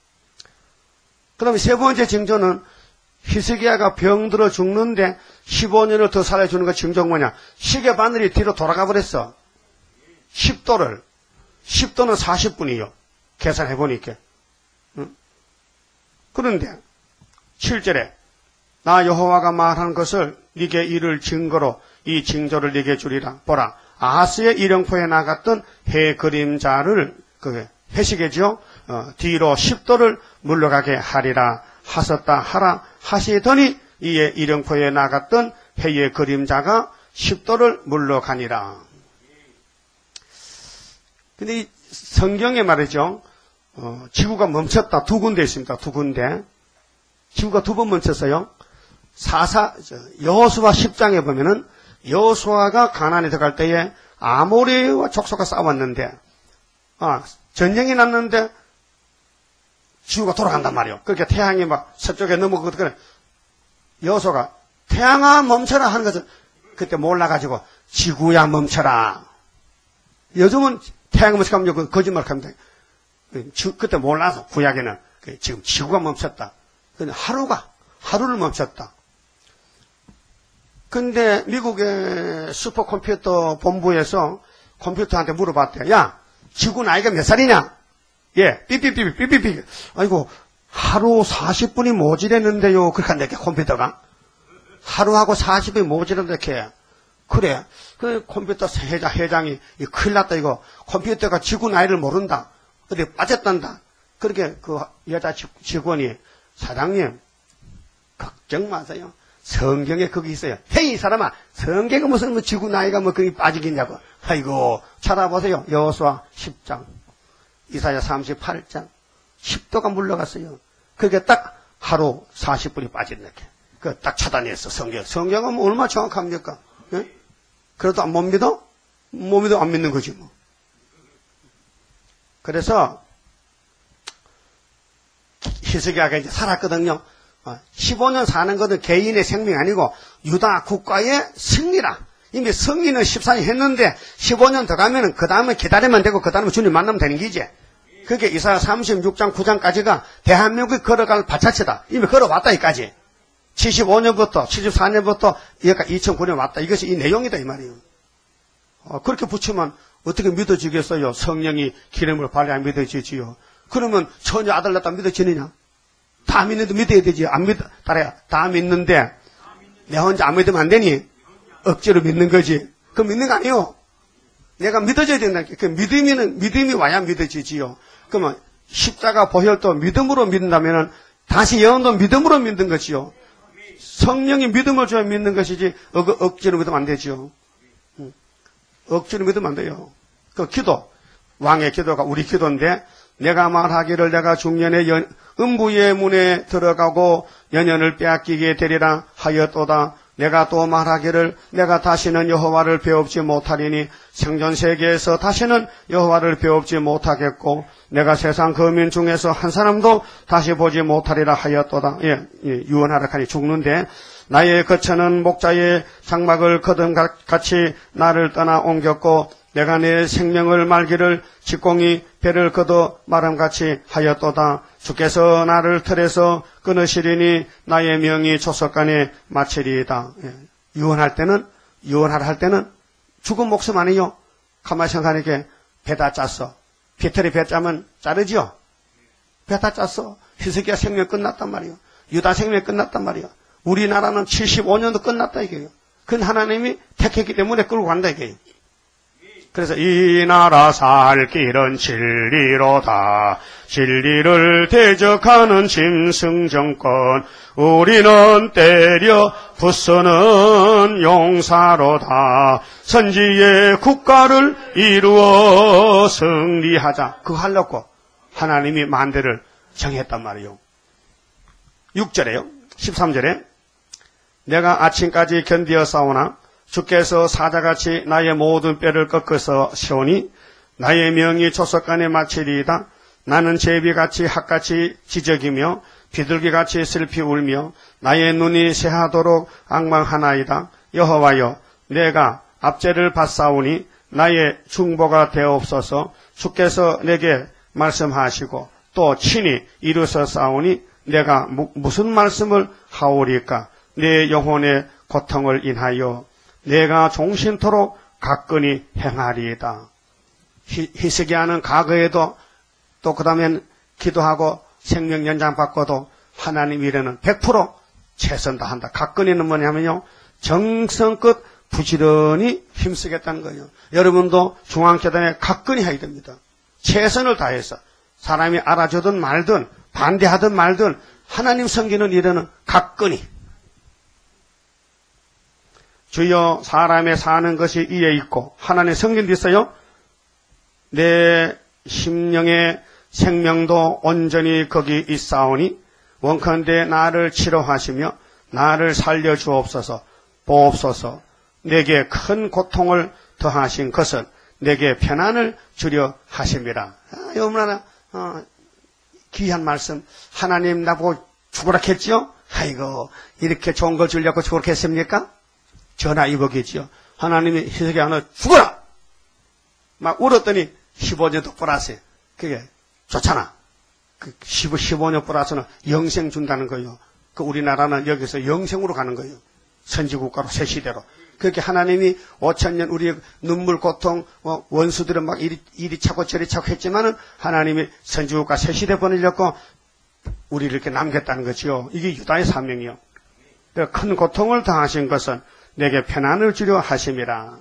A: 그 다음에 세 번째 징조는 히스기야가 병들어 죽는데 십오 년을 더 살아주는 거 징조가 뭐냐? 시계 바늘이 뒤로 돌아가 버렸어. 십 도를, 십 도는 사십 분이요. 계산해 보니까. 응? 그런데 칠 절에 나 여호와가 말한 것을 네게 이를 증거로 이 징조를 네게 주리라. 보라, 아하스의 일령포에 나갔던 해 그림자를 그 해시계죠. 어, 뒤로 십 도를 물러가게 하리라 하셨다 하라 하시더니 이에 일령포에 나갔던 해의 그림자가 십 도를 물러가니라. 근데 이 성경에 말이죠. 어, 지구가 멈췄다. 두 군데 있습니다. 두 군데. 지구가 두 번 멈췄어요. 사사, 여호수아 십 장에 보면은 여호수아가 가나안에 들어갈 때에 아모리와 족속과 싸웠는데, 아, 전쟁이 났는데 지구가 돌아간단 말이에요. 그러니까 태양이 막 서쪽에 넘어가거든. 여호수아가 태양아 멈춰라 하는 것을 그때 몰라가지고 지구야 멈춰라. 요즘은 태양 멈춰가면 거짓말 합니다. 그때 몰라서 구약에는 지금 지구가 멈췄다. 근데 하루가 하루를 멈췄다. 근데 미국의 슈퍼컴퓨터 본부에서 컴퓨터한테 물어봤대. 야, 지구 나이가 몇 살이냐? 예, 삐삐삐삐 삐삐삐. 아이고, 하루 사십 분이 모자랐는데요. 그렇게 한다, 컴퓨터가. 하루하고 사십 분이 모자란다, 이렇게. 그래. 그 컴퓨터 회장, 회장이, 큰일 났다, 이거. 컴퓨터가 지구 나이를 모른다. 어디 빠졌단다. 그렇게 그 여자 직원이, 사장님, 걱정 마세요. 성경에 거기 있어요. 헤이, 이 사람아, 성경에 무슨 뭐 지구 나이가 뭐 거기 빠지겠냐고. 아이고, 찾아보세요. 여호수아 십 장, 이사야 삼십팔 장, 십 도가 물러갔어요. 그게 딱 하루 사십 분이 빠졌네. 그 딱 차단했어, 성경. 성경은 뭐 얼마나 정확합니까? 예? 그래도 못 믿어? 못 믿어, 안 믿는 거지, 뭐. 그래서, 히스기야가 이제 살았거든요. 십오 년 사는 것은 개인의 생명이 아니고 유다 국가의 승리라. 이미 승리는 십사 년 했는데 십오 년 더 가면은 그 다음에 기다리면 되고 그 다음에 주님 만나면 되는 기지. 그게 이사야 삼십육 장 구 장까지가 대한민국이 걸어갈 발자취다. 이미 걸어왔다 이까지. 칠십오 년부터 칠십사 년부터 여기까지 이천구 년 왔다. 이것이 이 내용이다 이 말이에요. 어, 그렇게 붙이면 어떻게 믿어지겠어요? 성령이 기름을 발휘 안 믿어지지요. 그러면 처녀 아들 낳다 믿어지느냐? 다 믿는데 믿어야 되지. 안 믿, 따라야. 다 믿는데, 내 혼자 안 믿으면 안 되니? 억지로 믿는 거지. 그럼 믿는 거 아니에요. 내가 믿어져야 된다니까. 그 믿음이는, 믿음이 와야 믿어지지요. 그러면, 십자가 보혈도 믿음으로 믿는다면은, 다시 예언도 믿음으로 믿는 것이요. 성령이 믿음을 줘야 믿는 것이지, 억, 억지로 믿으면 안 되지요. 응. 억지로 믿으면 안 돼요. 그 기도, 왕의 기도가 우리 기도인데, 내가 말하기를 내가 중년에 연, 음부의 문에 들어가고 연연을 빼앗기게 되리라 하였도다. 내가 또 말하기를 내가 다시는 여호와를 배웁지 못하리니 생전 세계에서 다시는 여호와를 배웁지 못하겠고 내가 세상 거민 중에서 한 사람도 다시 보지 못하리라 하였도다. 예, 예, 유언하라 하니 죽는데 나의 거처는 목자의 장막을 거둔 같이 나를 떠나 옮겼고 내가 내 생명을 말기를 직공이 배를 거둬 마름같이 하였도다. 주께서 나를 틀에서 끊으시리니 나의 명이 조석간에 마치리이다. 예. 유언할 때는 유언하라 할 때는 죽은 목숨 아니요. 가만히 생각하니까 배 다 짰어. 배터리 배 짜면 자르지요. 배 다 짰어. 히스기야 생명 끝났단 말이요. 유다 생명 끝났단 말이요. 우리나라는 칠십오 년도 끝났다 이게요. 그건 하나님이 택했기 때문에 끌고 간다 이게요. 그래서 이 나라 살 길은 진리로다. 진리를 대적하는 짐승정권 우리는 때려 부수는 용사로다. 선지의 국가를 이루어 승리하자. 그거 하려고 하나님이 만대를 정했단 말이에요. 육 절에요. 십삼 절에 내가 아침까지 견디어 싸우나 주께서 사자같이 나의 모든 뼈를 꺾어서 세우니 나의 명이 조석간에 마치리이다. 나는 제비같이 핫같이 지적이며 비둘기같이 슬피 울며 나의 눈이 새하도록 앙망하나이다. 여호와여 내가 압제를 받사오니 나의 중보가 되옵소서. 주께서 내게 말씀하시고 또 친히 이루셨사오니 내가 무, 무슨 말씀을 하오리까. 내 영혼의 고통을 인하여 내가 종신토록 가끈히 행하리이다. 히스기야는 과거에도 또 그 다음엔 기도하고 생명 연장 받고도 하나님 일에는 백 퍼센트 최선 다한다. 각근이는 뭐냐면요, 정성껏 부지런히 힘쓰겠다는 거예요. 여러분도 중앙재단에 각근히 해야 됩니다. 최선을 다해서 사람이 알아주든 말든 반대하든 말든 하나님 섬기는 일에는 각근히. 주여, 사람의 사는 것이 이에 있고 하나님 섬긴 데 있어요. 내 심령의 생명도 온전히 거기 있사오니 원컨대 나를 치료하시며 나를 살려주옵소서. 보옵소서. 내게 큰 고통을 더하신 것은 내게 편안을 주려 하심이라. 아, 얼마나 어, 귀한 말씀. 하나님 나보고 죽으라 했지요? 아이고, 이렇게 좋은 걸 주려고 죽으라 했습니까? 전화 이복이지요. 하나님이 히스기야 너 죽어라! 막 울었더니 십오 년도 플러스. 그게 좋잖아. 그 십오 년 플러스는 영생 준다는 거예요. 그 우리나라는 여기서 영생으로 가는 거예요. 선지국가로 새 시대로. 그렇게 하나님이 오천 년 우리의 눈물 고통, 어, 원수들은 막 이리, 이리 차고 저리 차고 했지만은 하나님이 선지국가 새 시대 보내려고 우리를 이렇게 남겼다는 거지요. 이게 유다의 사명이요. 큰 고통을 당하신 것은 내게 편안을 주려 하심이라.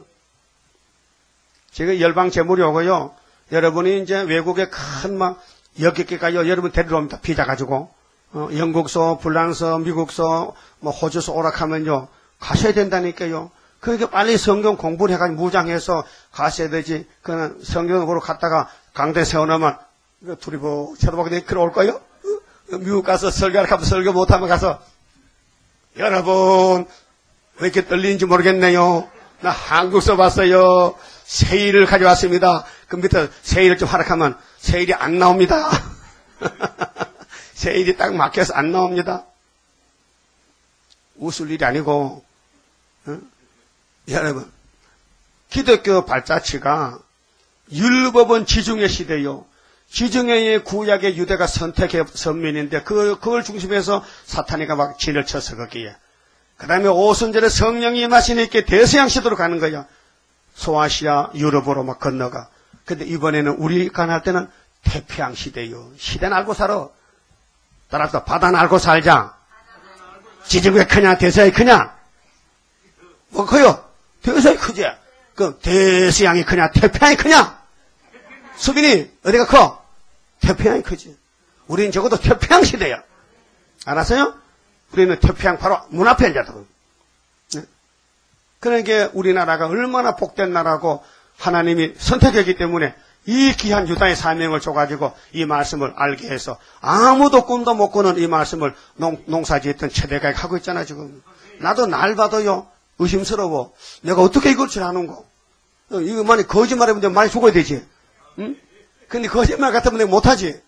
A: 지금 열방 재물이 오고요. 여러분이 이제 외국에 큰 막 여객기가요. 여러분 데리러 옵니다. 비자 가지고. 어, 영국서, 불란서, 미국서, 뭐 호주서 오락하면요. 가셔야 된다니까요. 그러니까 빨리 성경 공부를 해가지고 무장해서 가셔야 되지. 그는 성경을 보러 갔다가 강대 세워놓으면 둘이 뭐 쳐다보게 그래 올 거요? 어? 미국 가서 설교를 하면 설교 못하면 가서 여러분 왜 이렇게 떨리는지 모르겠네요. 나 한국서 봤어요. 세일을 가져왔습니다. 그 밑에 세일 좀 하락하면 세일이 안 나옵니다. 세일이 딱 막혀서 안 나옵니다. 웃을 일이 아니고, 어? 여러분, 기독교 발자취가 율법은 지중해 시대요. 지중해의 구약의 유대가 선택의 선민인데 그, 그걸 중심해서 사탄이가 막 진을 쳐서 거기에. 그 다음에 오순절에 성령이 임하시니까 대서양 시대로 가는 거예요. 소아시아, 유럽으로 막 건너가. 근데 이번에는 우리가 할 때는 태평양 시대요. 시대는 알고 살아. 따라서 바다는 알고 살자. 지중해 크냐, 대서양이 크냐? 뭐 커요? 대서양이 크지. 그럼 대서양이 크냐, 태평양이 크냐? 수빈이 어디가 커? 태평양이 크지. 우리는 적어도 태평양 시대야. 알았어요? 우리는 태평양 바로 문 앞에 앉아도. 그러니까 우리나라가 얼마나 복된 나라고 하나님이 선택했기 때문에 이 귀한 유다의 사명을 줘가지고 이 말씀을 알게 해서 아무도 꿈도 못 꾸는 이 말씀을 농, 농사지었던 최대가 하고 있잖아 지금. 나도 날 봐도요 의심스러워. 내가 어떻게 이걸 줄 아는고. 이거 만약 거짓말하면 많이 죽어야 되지. 응? 근데 거짓말 같으면 내가 못하지.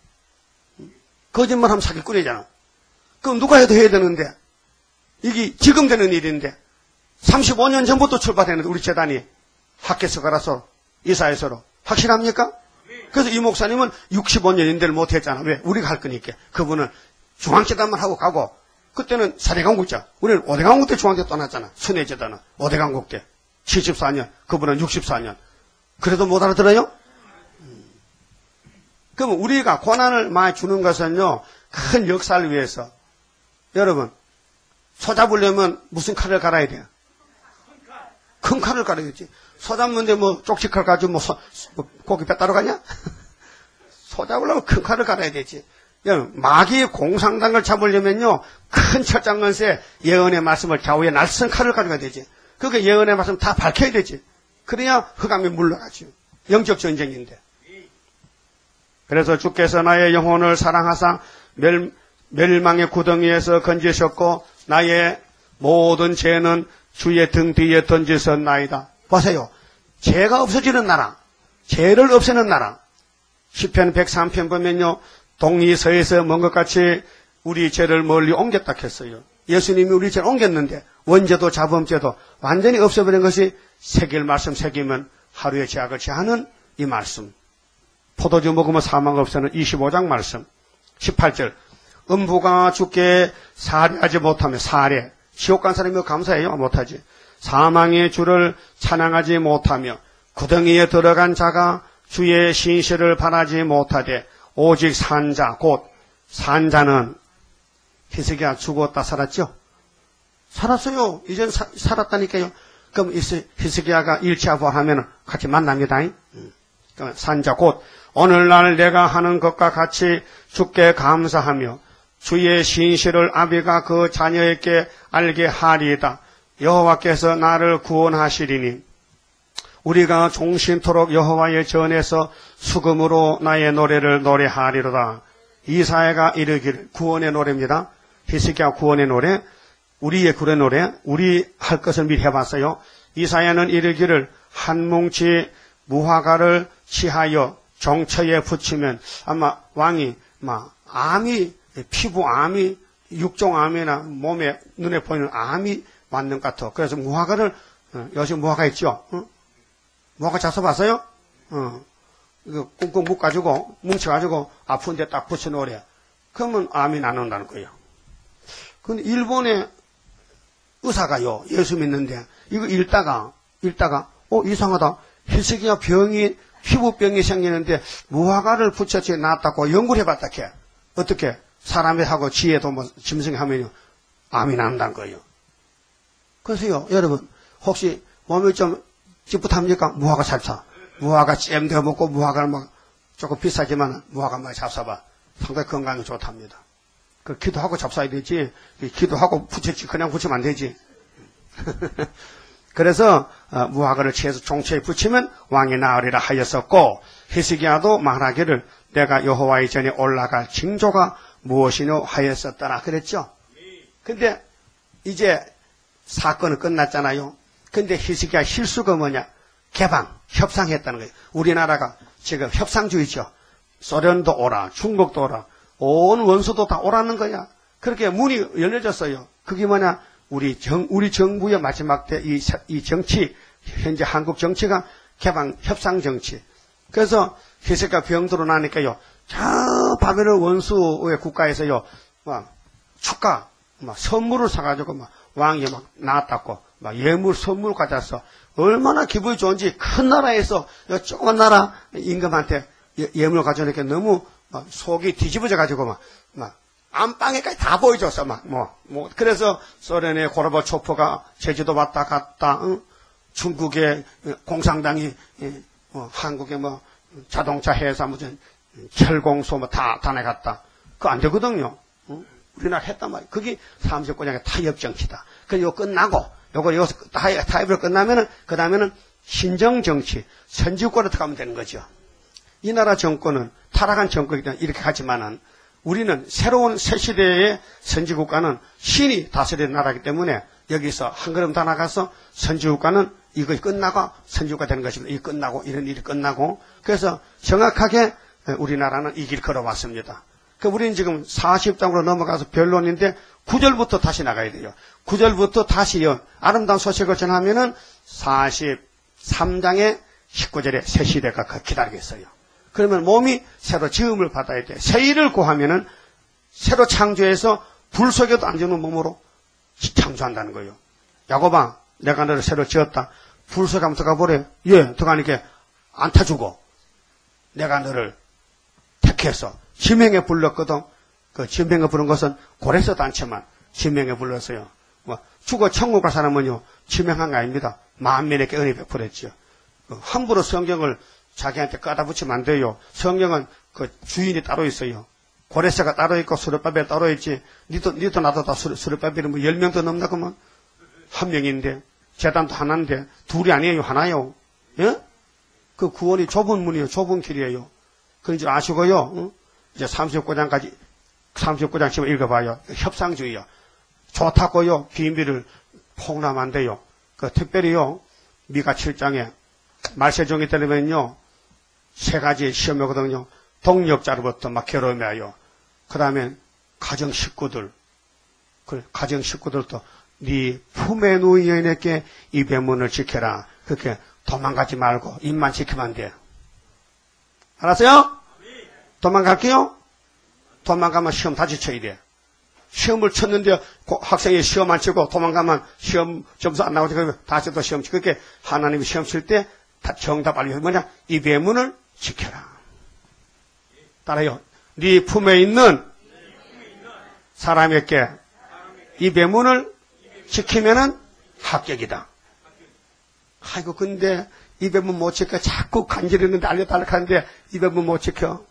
A: 거짓말하면 사기꾼이잖아. 그럼 누가 해도 해야 되는데 이게 지금 되는 일인데 삼십오 년 전부터 출발했는데 우리 재단이 학교에서 가라서 이사회서로 확실합니까? 그래서 이 목사님은 육십오 년 인대를 못했잖아. 왜? 우리가 할 거니까. 그분은 중앙재단만 하고 가고 그때는 사대강국자. 우리는 오대강국 때 중앙재 떠났잖아. 순회재단은 오대강국 때 칠십사 년 그분은 육십사 년. 그래도 못 알아들어요? 음. 그럼 우리가 고난을 많이 주는 것은요 큰 역사를 위해서. 여러분 소 잡으려면 무슨 칼을 갈아야 돼요? 큰 칼을 갈아야지. 소 잡는데 뭐 쪽지칼 가지고 뭐, 소, 뭐 고기 배 따러 가냐? 소 잡으려면 큰 칼을 갈아야 되지. 마귀 공상당을 잡으려면요 큰 철장건세 예언의 말씀을 좌우에 날선 칼을 가져가야 되지. 그게 예언의 말씀 다 밝혀야 되지. 그래야 흑암이 물러가죠. 영적 전쟁인데. 그래서 주께서 나의 영혼을 사랑하사 멸, 멸망의 구덩이에서 건지셨고 나의 모든 죄는 주의 등 뒤에 던지셨나이다. 보세요. 죄가 없어지는 나라, 죄를 없애는 나라. 시편 백삼 편 보면요 동리서에서 먼 것 같이 우리 죄를 멀리 옮겼다 했어요. 예수님이 우리 죄를 옮겼는데 원죄도 자범죄도 완전히 없애버린 것이 새길 말씀 새기면 하루의 죄악을 제하는 이 말씀. 포도주 먹으면 사망 없애는 이십오 장 말씀. 십팔 절 음부가 주께 살해하지 못하며 살해. 지옥 간 사람이 감사해요? 못하지. 사망의 주를 찬양하지 못하며 구덩이에 들어간 자가 주의 신실을 바라지 못하되 오직 산자 곧 산자는 히스기야 죽었다 살았죠? 살았어요. 이젠 사, 살았다니까요. 그럼 히스기야가 일차 부활하면 같이 만납니다. 그럼 산자 곧 오늘날 내가 하는 것과 같이 주께 감사하며 주의 신실을 아비가 그 자녀에게 알게 하리이다. 여호와께서 나를 구원하시리니 우리가 종신토록 여호와의 전에서 수금으로 나의 노래를 노래하리로다. 이사야가 이르기를 구원의 노래입니다. 히스기야 구원의 노래, 우리의 구원의 노래, 우리 할 것을 미리 해봤어요. 이사야는 이르기를 한 뭉치 무화과를 취하여 정처에 붙이면 아마 왕이 막 암이 피부 암이 육종 암이나 몸에 눈에 보이는 암이 맞는 것 같아. 그래서 무화과를 요즘 무화과 있죠. 어? 무화과 잡숴봤어요? 어. 이거 꽁꽁 묶어가지고 뭉쳐가지고 아픈데 딱 붙여놓으래. 그러면 암이 나는다는 거예요. 근데 일본의 의사가요, 예수 믿는데 이거 읽다가 읽다가 어 이상하다. 히스기야 병이 피부병이 생기는데 무화과를 붙여서 낫다고 연구를 해봤다 캐. 어떻게 사람이 하고 지혜도 뭐 짐승하면요 암이 난다는 거예요. 그래서요 여러분 혹시 몸이 좀 찌뿌합니까? 무화과 잡사. 무화과 잼도 먹고 무화과를 막 조금 비싸지만 무화과 많이 잡숴봐. 상당히 건강에 좋답니다. 그 기도하고 잡숴야 되지. 기도하고 붙였지 그냥 붙이면 안 되지. 그래서 어, 무화과를 채해서 종처에 붙이면 왕이 나으리라 하였었고 히스기야도 말하기를 내가 여호와의 전에 올라갈 징조가 무엇이뇨 하였었더라 그랬죠. 근데 이제 사건은 끝났잖아요. 근데 히스기야 실수가 뭐냐? 개방, 협상했다는 거예요. 우리나라가 지금 협상주의죠. 소련도 오라, 중국도 오라, 온 원수도 다 오라는 거야. 그렇게 문이 열려졌어요. 그게 뭐냐? 우리 정, 우리 정부의 마지막 때 이, 이 정치, 현재 한국 정치가 개방, 협상 정치. 그래서 히스기야 병들어 나니까요. 저 바벨론 원수의 국가에서요, 막 축가, 막 선물을 사가지고 막 왕이 막 나왔다고, 막 예물 선물 가져서 얼마나 기분이 좋은지 큰 나라에서 조그만 나라 임금한테 예, 예물 가져오니까 너무 막 속이 뒤집어져 가지고 막, 막 안방에까지 다 보여줬어. 막, 뭐, 뭐, 그래서 소련의 고르바초프가 제주도 왔다 갔다, 응? 중국의 공산당이, 예, 뭐, 한국의 뭐, 자동차 회사 무슨 철공소 뭐 다, 다 내갔다. 그거 안 되거든요. 응? 우리나라 했단 말이에요. 그게 삼십구 장의 타협 정치다. 그래서 이거 끝나고, 요거 여기서 타협, 타협을 끝나면은, 그 다음에는 신정 정치, 선지국가로 들어가면 되는 거죠. 이 나라 정권은 타락한 정권이다. 이렇게 하지만은, 우리는 새로운 새 시대의 선지국가는 신이 다스리는 나라이기 때문에 여기서 한 걸음 더 나가서 선지국가는 이것이 끝나고 선지국가 되는 것입니다. 이게 끝나고 이런 일이 끝나고 그래서 정확하게 우리나라는 이 길 걸어왔습니다. 그 우리는 지금 사십 장으로 넘어가서 변론인데 구 절부터 다시 나가야 돼요. 구 절부터 다시요. 아름다운 소식을 전하면은 사십삼 장의 십구 절에 새 시대가 기다리겠어요. 그러면 몸이 새로 지음을 받아야 돼. 새 일을 구하면은 새로 창조해서 불 속에도 안 주는 몸으로 창조한다는 거예요. 야곱아, 내가 너를 새로 지었다. 불 속에 한번 들어가 보래. 예, 들어가니까 안 타주고 내가 너를 택해서 지명에 불렀거든. 그 지명에 부른 것은 고래서도 않지만 지명에 불렀어요. 뭐 죽어 천국 갈 사람은요 지명한 거 아닙니다. 만민에게 은혜 베풀었죠. 함부로 성경을 자기한테 까다 붙이면 안 돼요. 성경은 그 주인이 따로 있어요. 고레스가 따로 있고 수르바벨 따로 있지. 니도, 니도 나도 다 수르바벨이 뭐 열 명도 넘나 그러면 한 명인데 제단도 하나인데 둘이 아니에요. 하나요. 예? 그 구원이 좁은 문이에요. 좁은 길이에요. 그런 줄 아시고요. 응? 이제 삼십구 장까지 삼십구 장쯤 읽어봐요. 협상주의요. 좋다고요. 비밀을 폭로하면 안 돼요. 그 특별히요. 미가 칠 장에 말세종이 되려면요. 세 가지 시험이거든요. 동력자로부터 막 괴로움해요. 그 다음에 가정 식구들, 그 가정 식구들도 네 품에 누인 여인에게 이 배문을 지켜라. 그렇게 도망가지 말고 입만 지키면 안 돼. 알았어요? 도망갈게요? 도망가면 시험 다시 쳐야 돼. 시험을 쳤는데 학생이 시험 안 치고 도망가면 시험 점수 안 나오니까 다시 또 시험 치고 그렇게 하나님이 시험 칠 때 정답 알려 뭐냐? 이 배문을 지켜라. 따라요. 네 품에 있는 사람에게 이 배문을 지키면은 합격이다. 아이고, 근데 이 배문 못 지켜. 자꾸 간지르는데 알려달라 하는데 이 배문 못 지켜.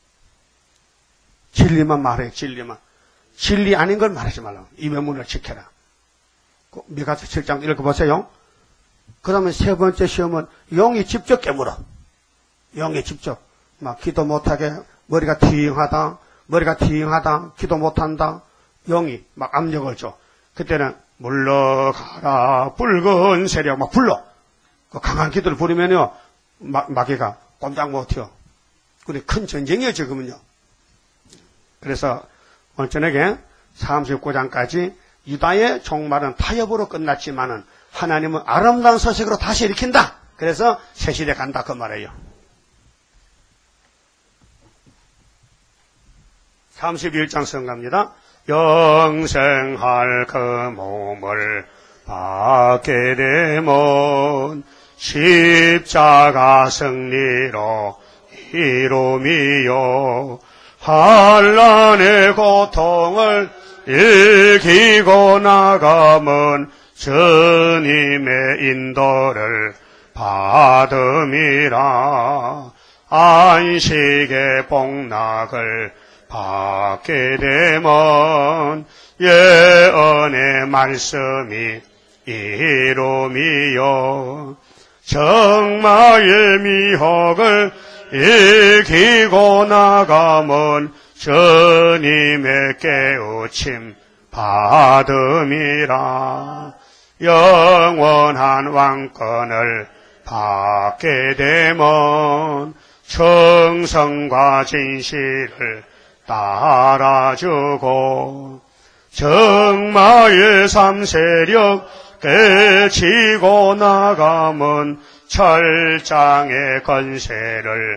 A: 진리만 말해, 진리만. 진리 아닌 걸 말하지 말라고. 이 배문을 지켜라. 미가서 칠 장 읽어보세요. 그러면 세 번째 시험은 영이 직접 깨물어. 영이 직접. 막 기도 못하게 머리가 팅하다, 머리가 팅하다, 기도 못한다. 영이 막 압력을 줘. 그때는 물러가라 붉은 세력 막 불러. 그 강한 기도를 부리면요 마, 마귀가 꼼짝 못해요. 그래 큰 전쟁이에요 지금은요. 그래서 오늘 저녁에 삼십구 장까지 유다의 종말은 타협으로 끝났지만은 하나님은 아름다운 소식으로 다시 일으킨다. 그래서 새 시대 간다 그 말이에요. 삼십일 장 성가입니다. 영생할 그 몸을 받게 되면 십자가 승리로 이루미요 한란의 고통을 이기고 나가면 주님의 인도를 받음이라. 안식의 복락을 받게 되면 예언의 말씀이 이루미요 정마의 미혹을 이기고 나가면 주님의 깨우침 받음이라. 영원한 왕권을 받게 되면 정성과 진실을 따라주고 정마의 삼세력 깨치고 나가면 철장의 건세를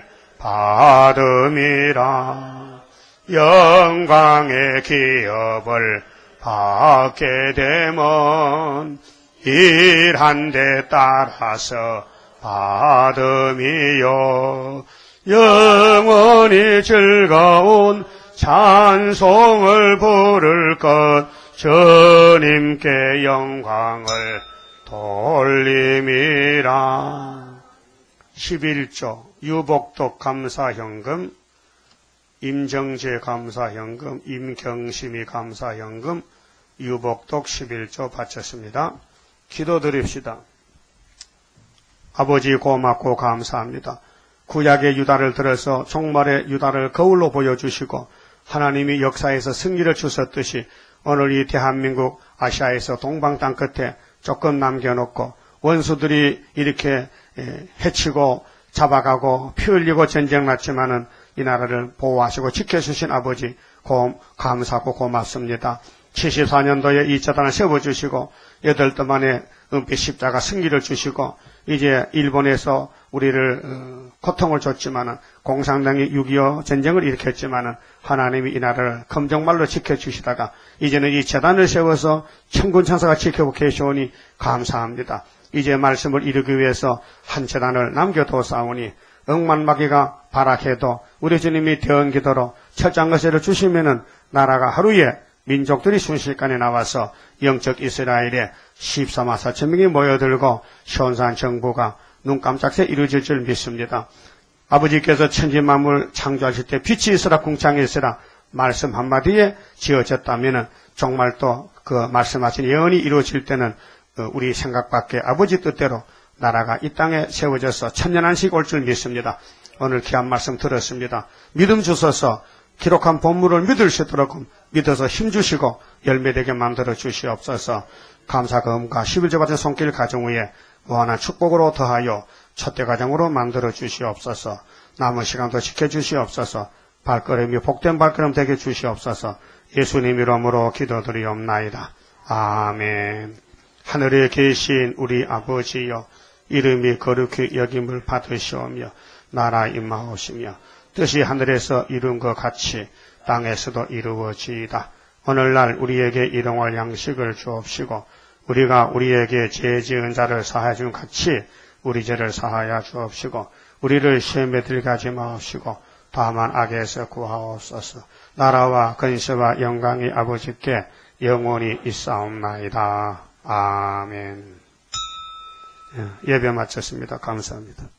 A: 받음이라. 영광의 기업을 받게 되면 일한 데 따라서 받음이요 영원히 즐거운 찬송을 부를 것 주님께 영광을 돌림이라. 십일 조 유복덕 감사현금, 임정재 감사현금, 임경심이 감사현금, 유복덕 십일 조 바쳤습니다. 기도드립시다. 아버지 고맙고 감사합니다. 구약의 유다를 들어서 종말의 유다를 거울로 보여주시고 하나님이 역사에서 승리를 주셨듯이 오늘 이 대한민국 아시아에서 동방 땅 끝에 조금 남겨놓고 원수들이 이렇게 해치고 잡아가고 피 흘리고 전쟁 났지만은 이 나라를 보호하시고 지켜주신 아버지 고, 감사하고 고맙습니다. 칠십사 년도에 이 재단을 세워주시고 여덟 달 만에 은빛 십자가 승리를 주시고 이제 일본에서 우리를 어, 고통을 줬지만은 공산당이 육이오 전쟁을 일으켰지만은 하나님이 이 나라를 검정말로 지켜주시다가 이제는 이 재단을 세워서 천군 천사가 지켜보고 계시오니 감사합니다. 이제 말씀을 이루기 위해서 한 재단을 남겨두사오니 억만마귀가 발악해도 우리 주님이 대언기도로 철장거세를 주시면은 나라가 하루에 민족들이 순식간에 나와서 영적 이스라엘에 십사만 사천 명이 모여들고 시온산 정부가 눈 깜짝 새 이루어질 줄 믿습니다. 아버지께서 천지 만물 창조하실 때 빛이 있으라 궁창이 있으라 말씀 한마디에 지어졌다면 정말 또 그 말씀하신 예언이 이루어질 때는 우리 생각 밖에 아버지 뜻대로 나라가 이 땅에 세워져서 천년안식 올 줄 믿습니다. 오늘 귀한 말씀 들었습니다. 믿음 주셔서 기록한 본문을 믿을 수 있도록 믿어서 힘주시고 열매되게 만들어 주시옵소서. 감사금과 십일조 받은 손길 가정 위에 무한한 축복으로 더하여 첫대 가정으로 만들어 주시옵소서. 남은 시간도 지켜주시옵소서. 발걸음이 복된 발걸음 되게 주시옵소서. 예수님 이름으로 기도드리옵나이다. 아멘. 하늘에 계신 우리 아버지여, 이름이 거룩히 여김을 받으시오며 나라 임하오시며 뜻이 하늘에서 이룬 것 같이 땅에서도 이루어지이다. 오늘날 우리에게 일용할 양식을 주옵시고 우리가 우리에게 죄 지은 자를 사하여 준 같이 우리 죄를 사하여 주옵시고 우리를 시험에 들게 하지 마옵시고 다만 악에서 구하옵소서. 나라와 근세와 영광이 아버지께 영원히 있사옵나이다. 아멘. 예배 마쳤습니다. 감사합니다.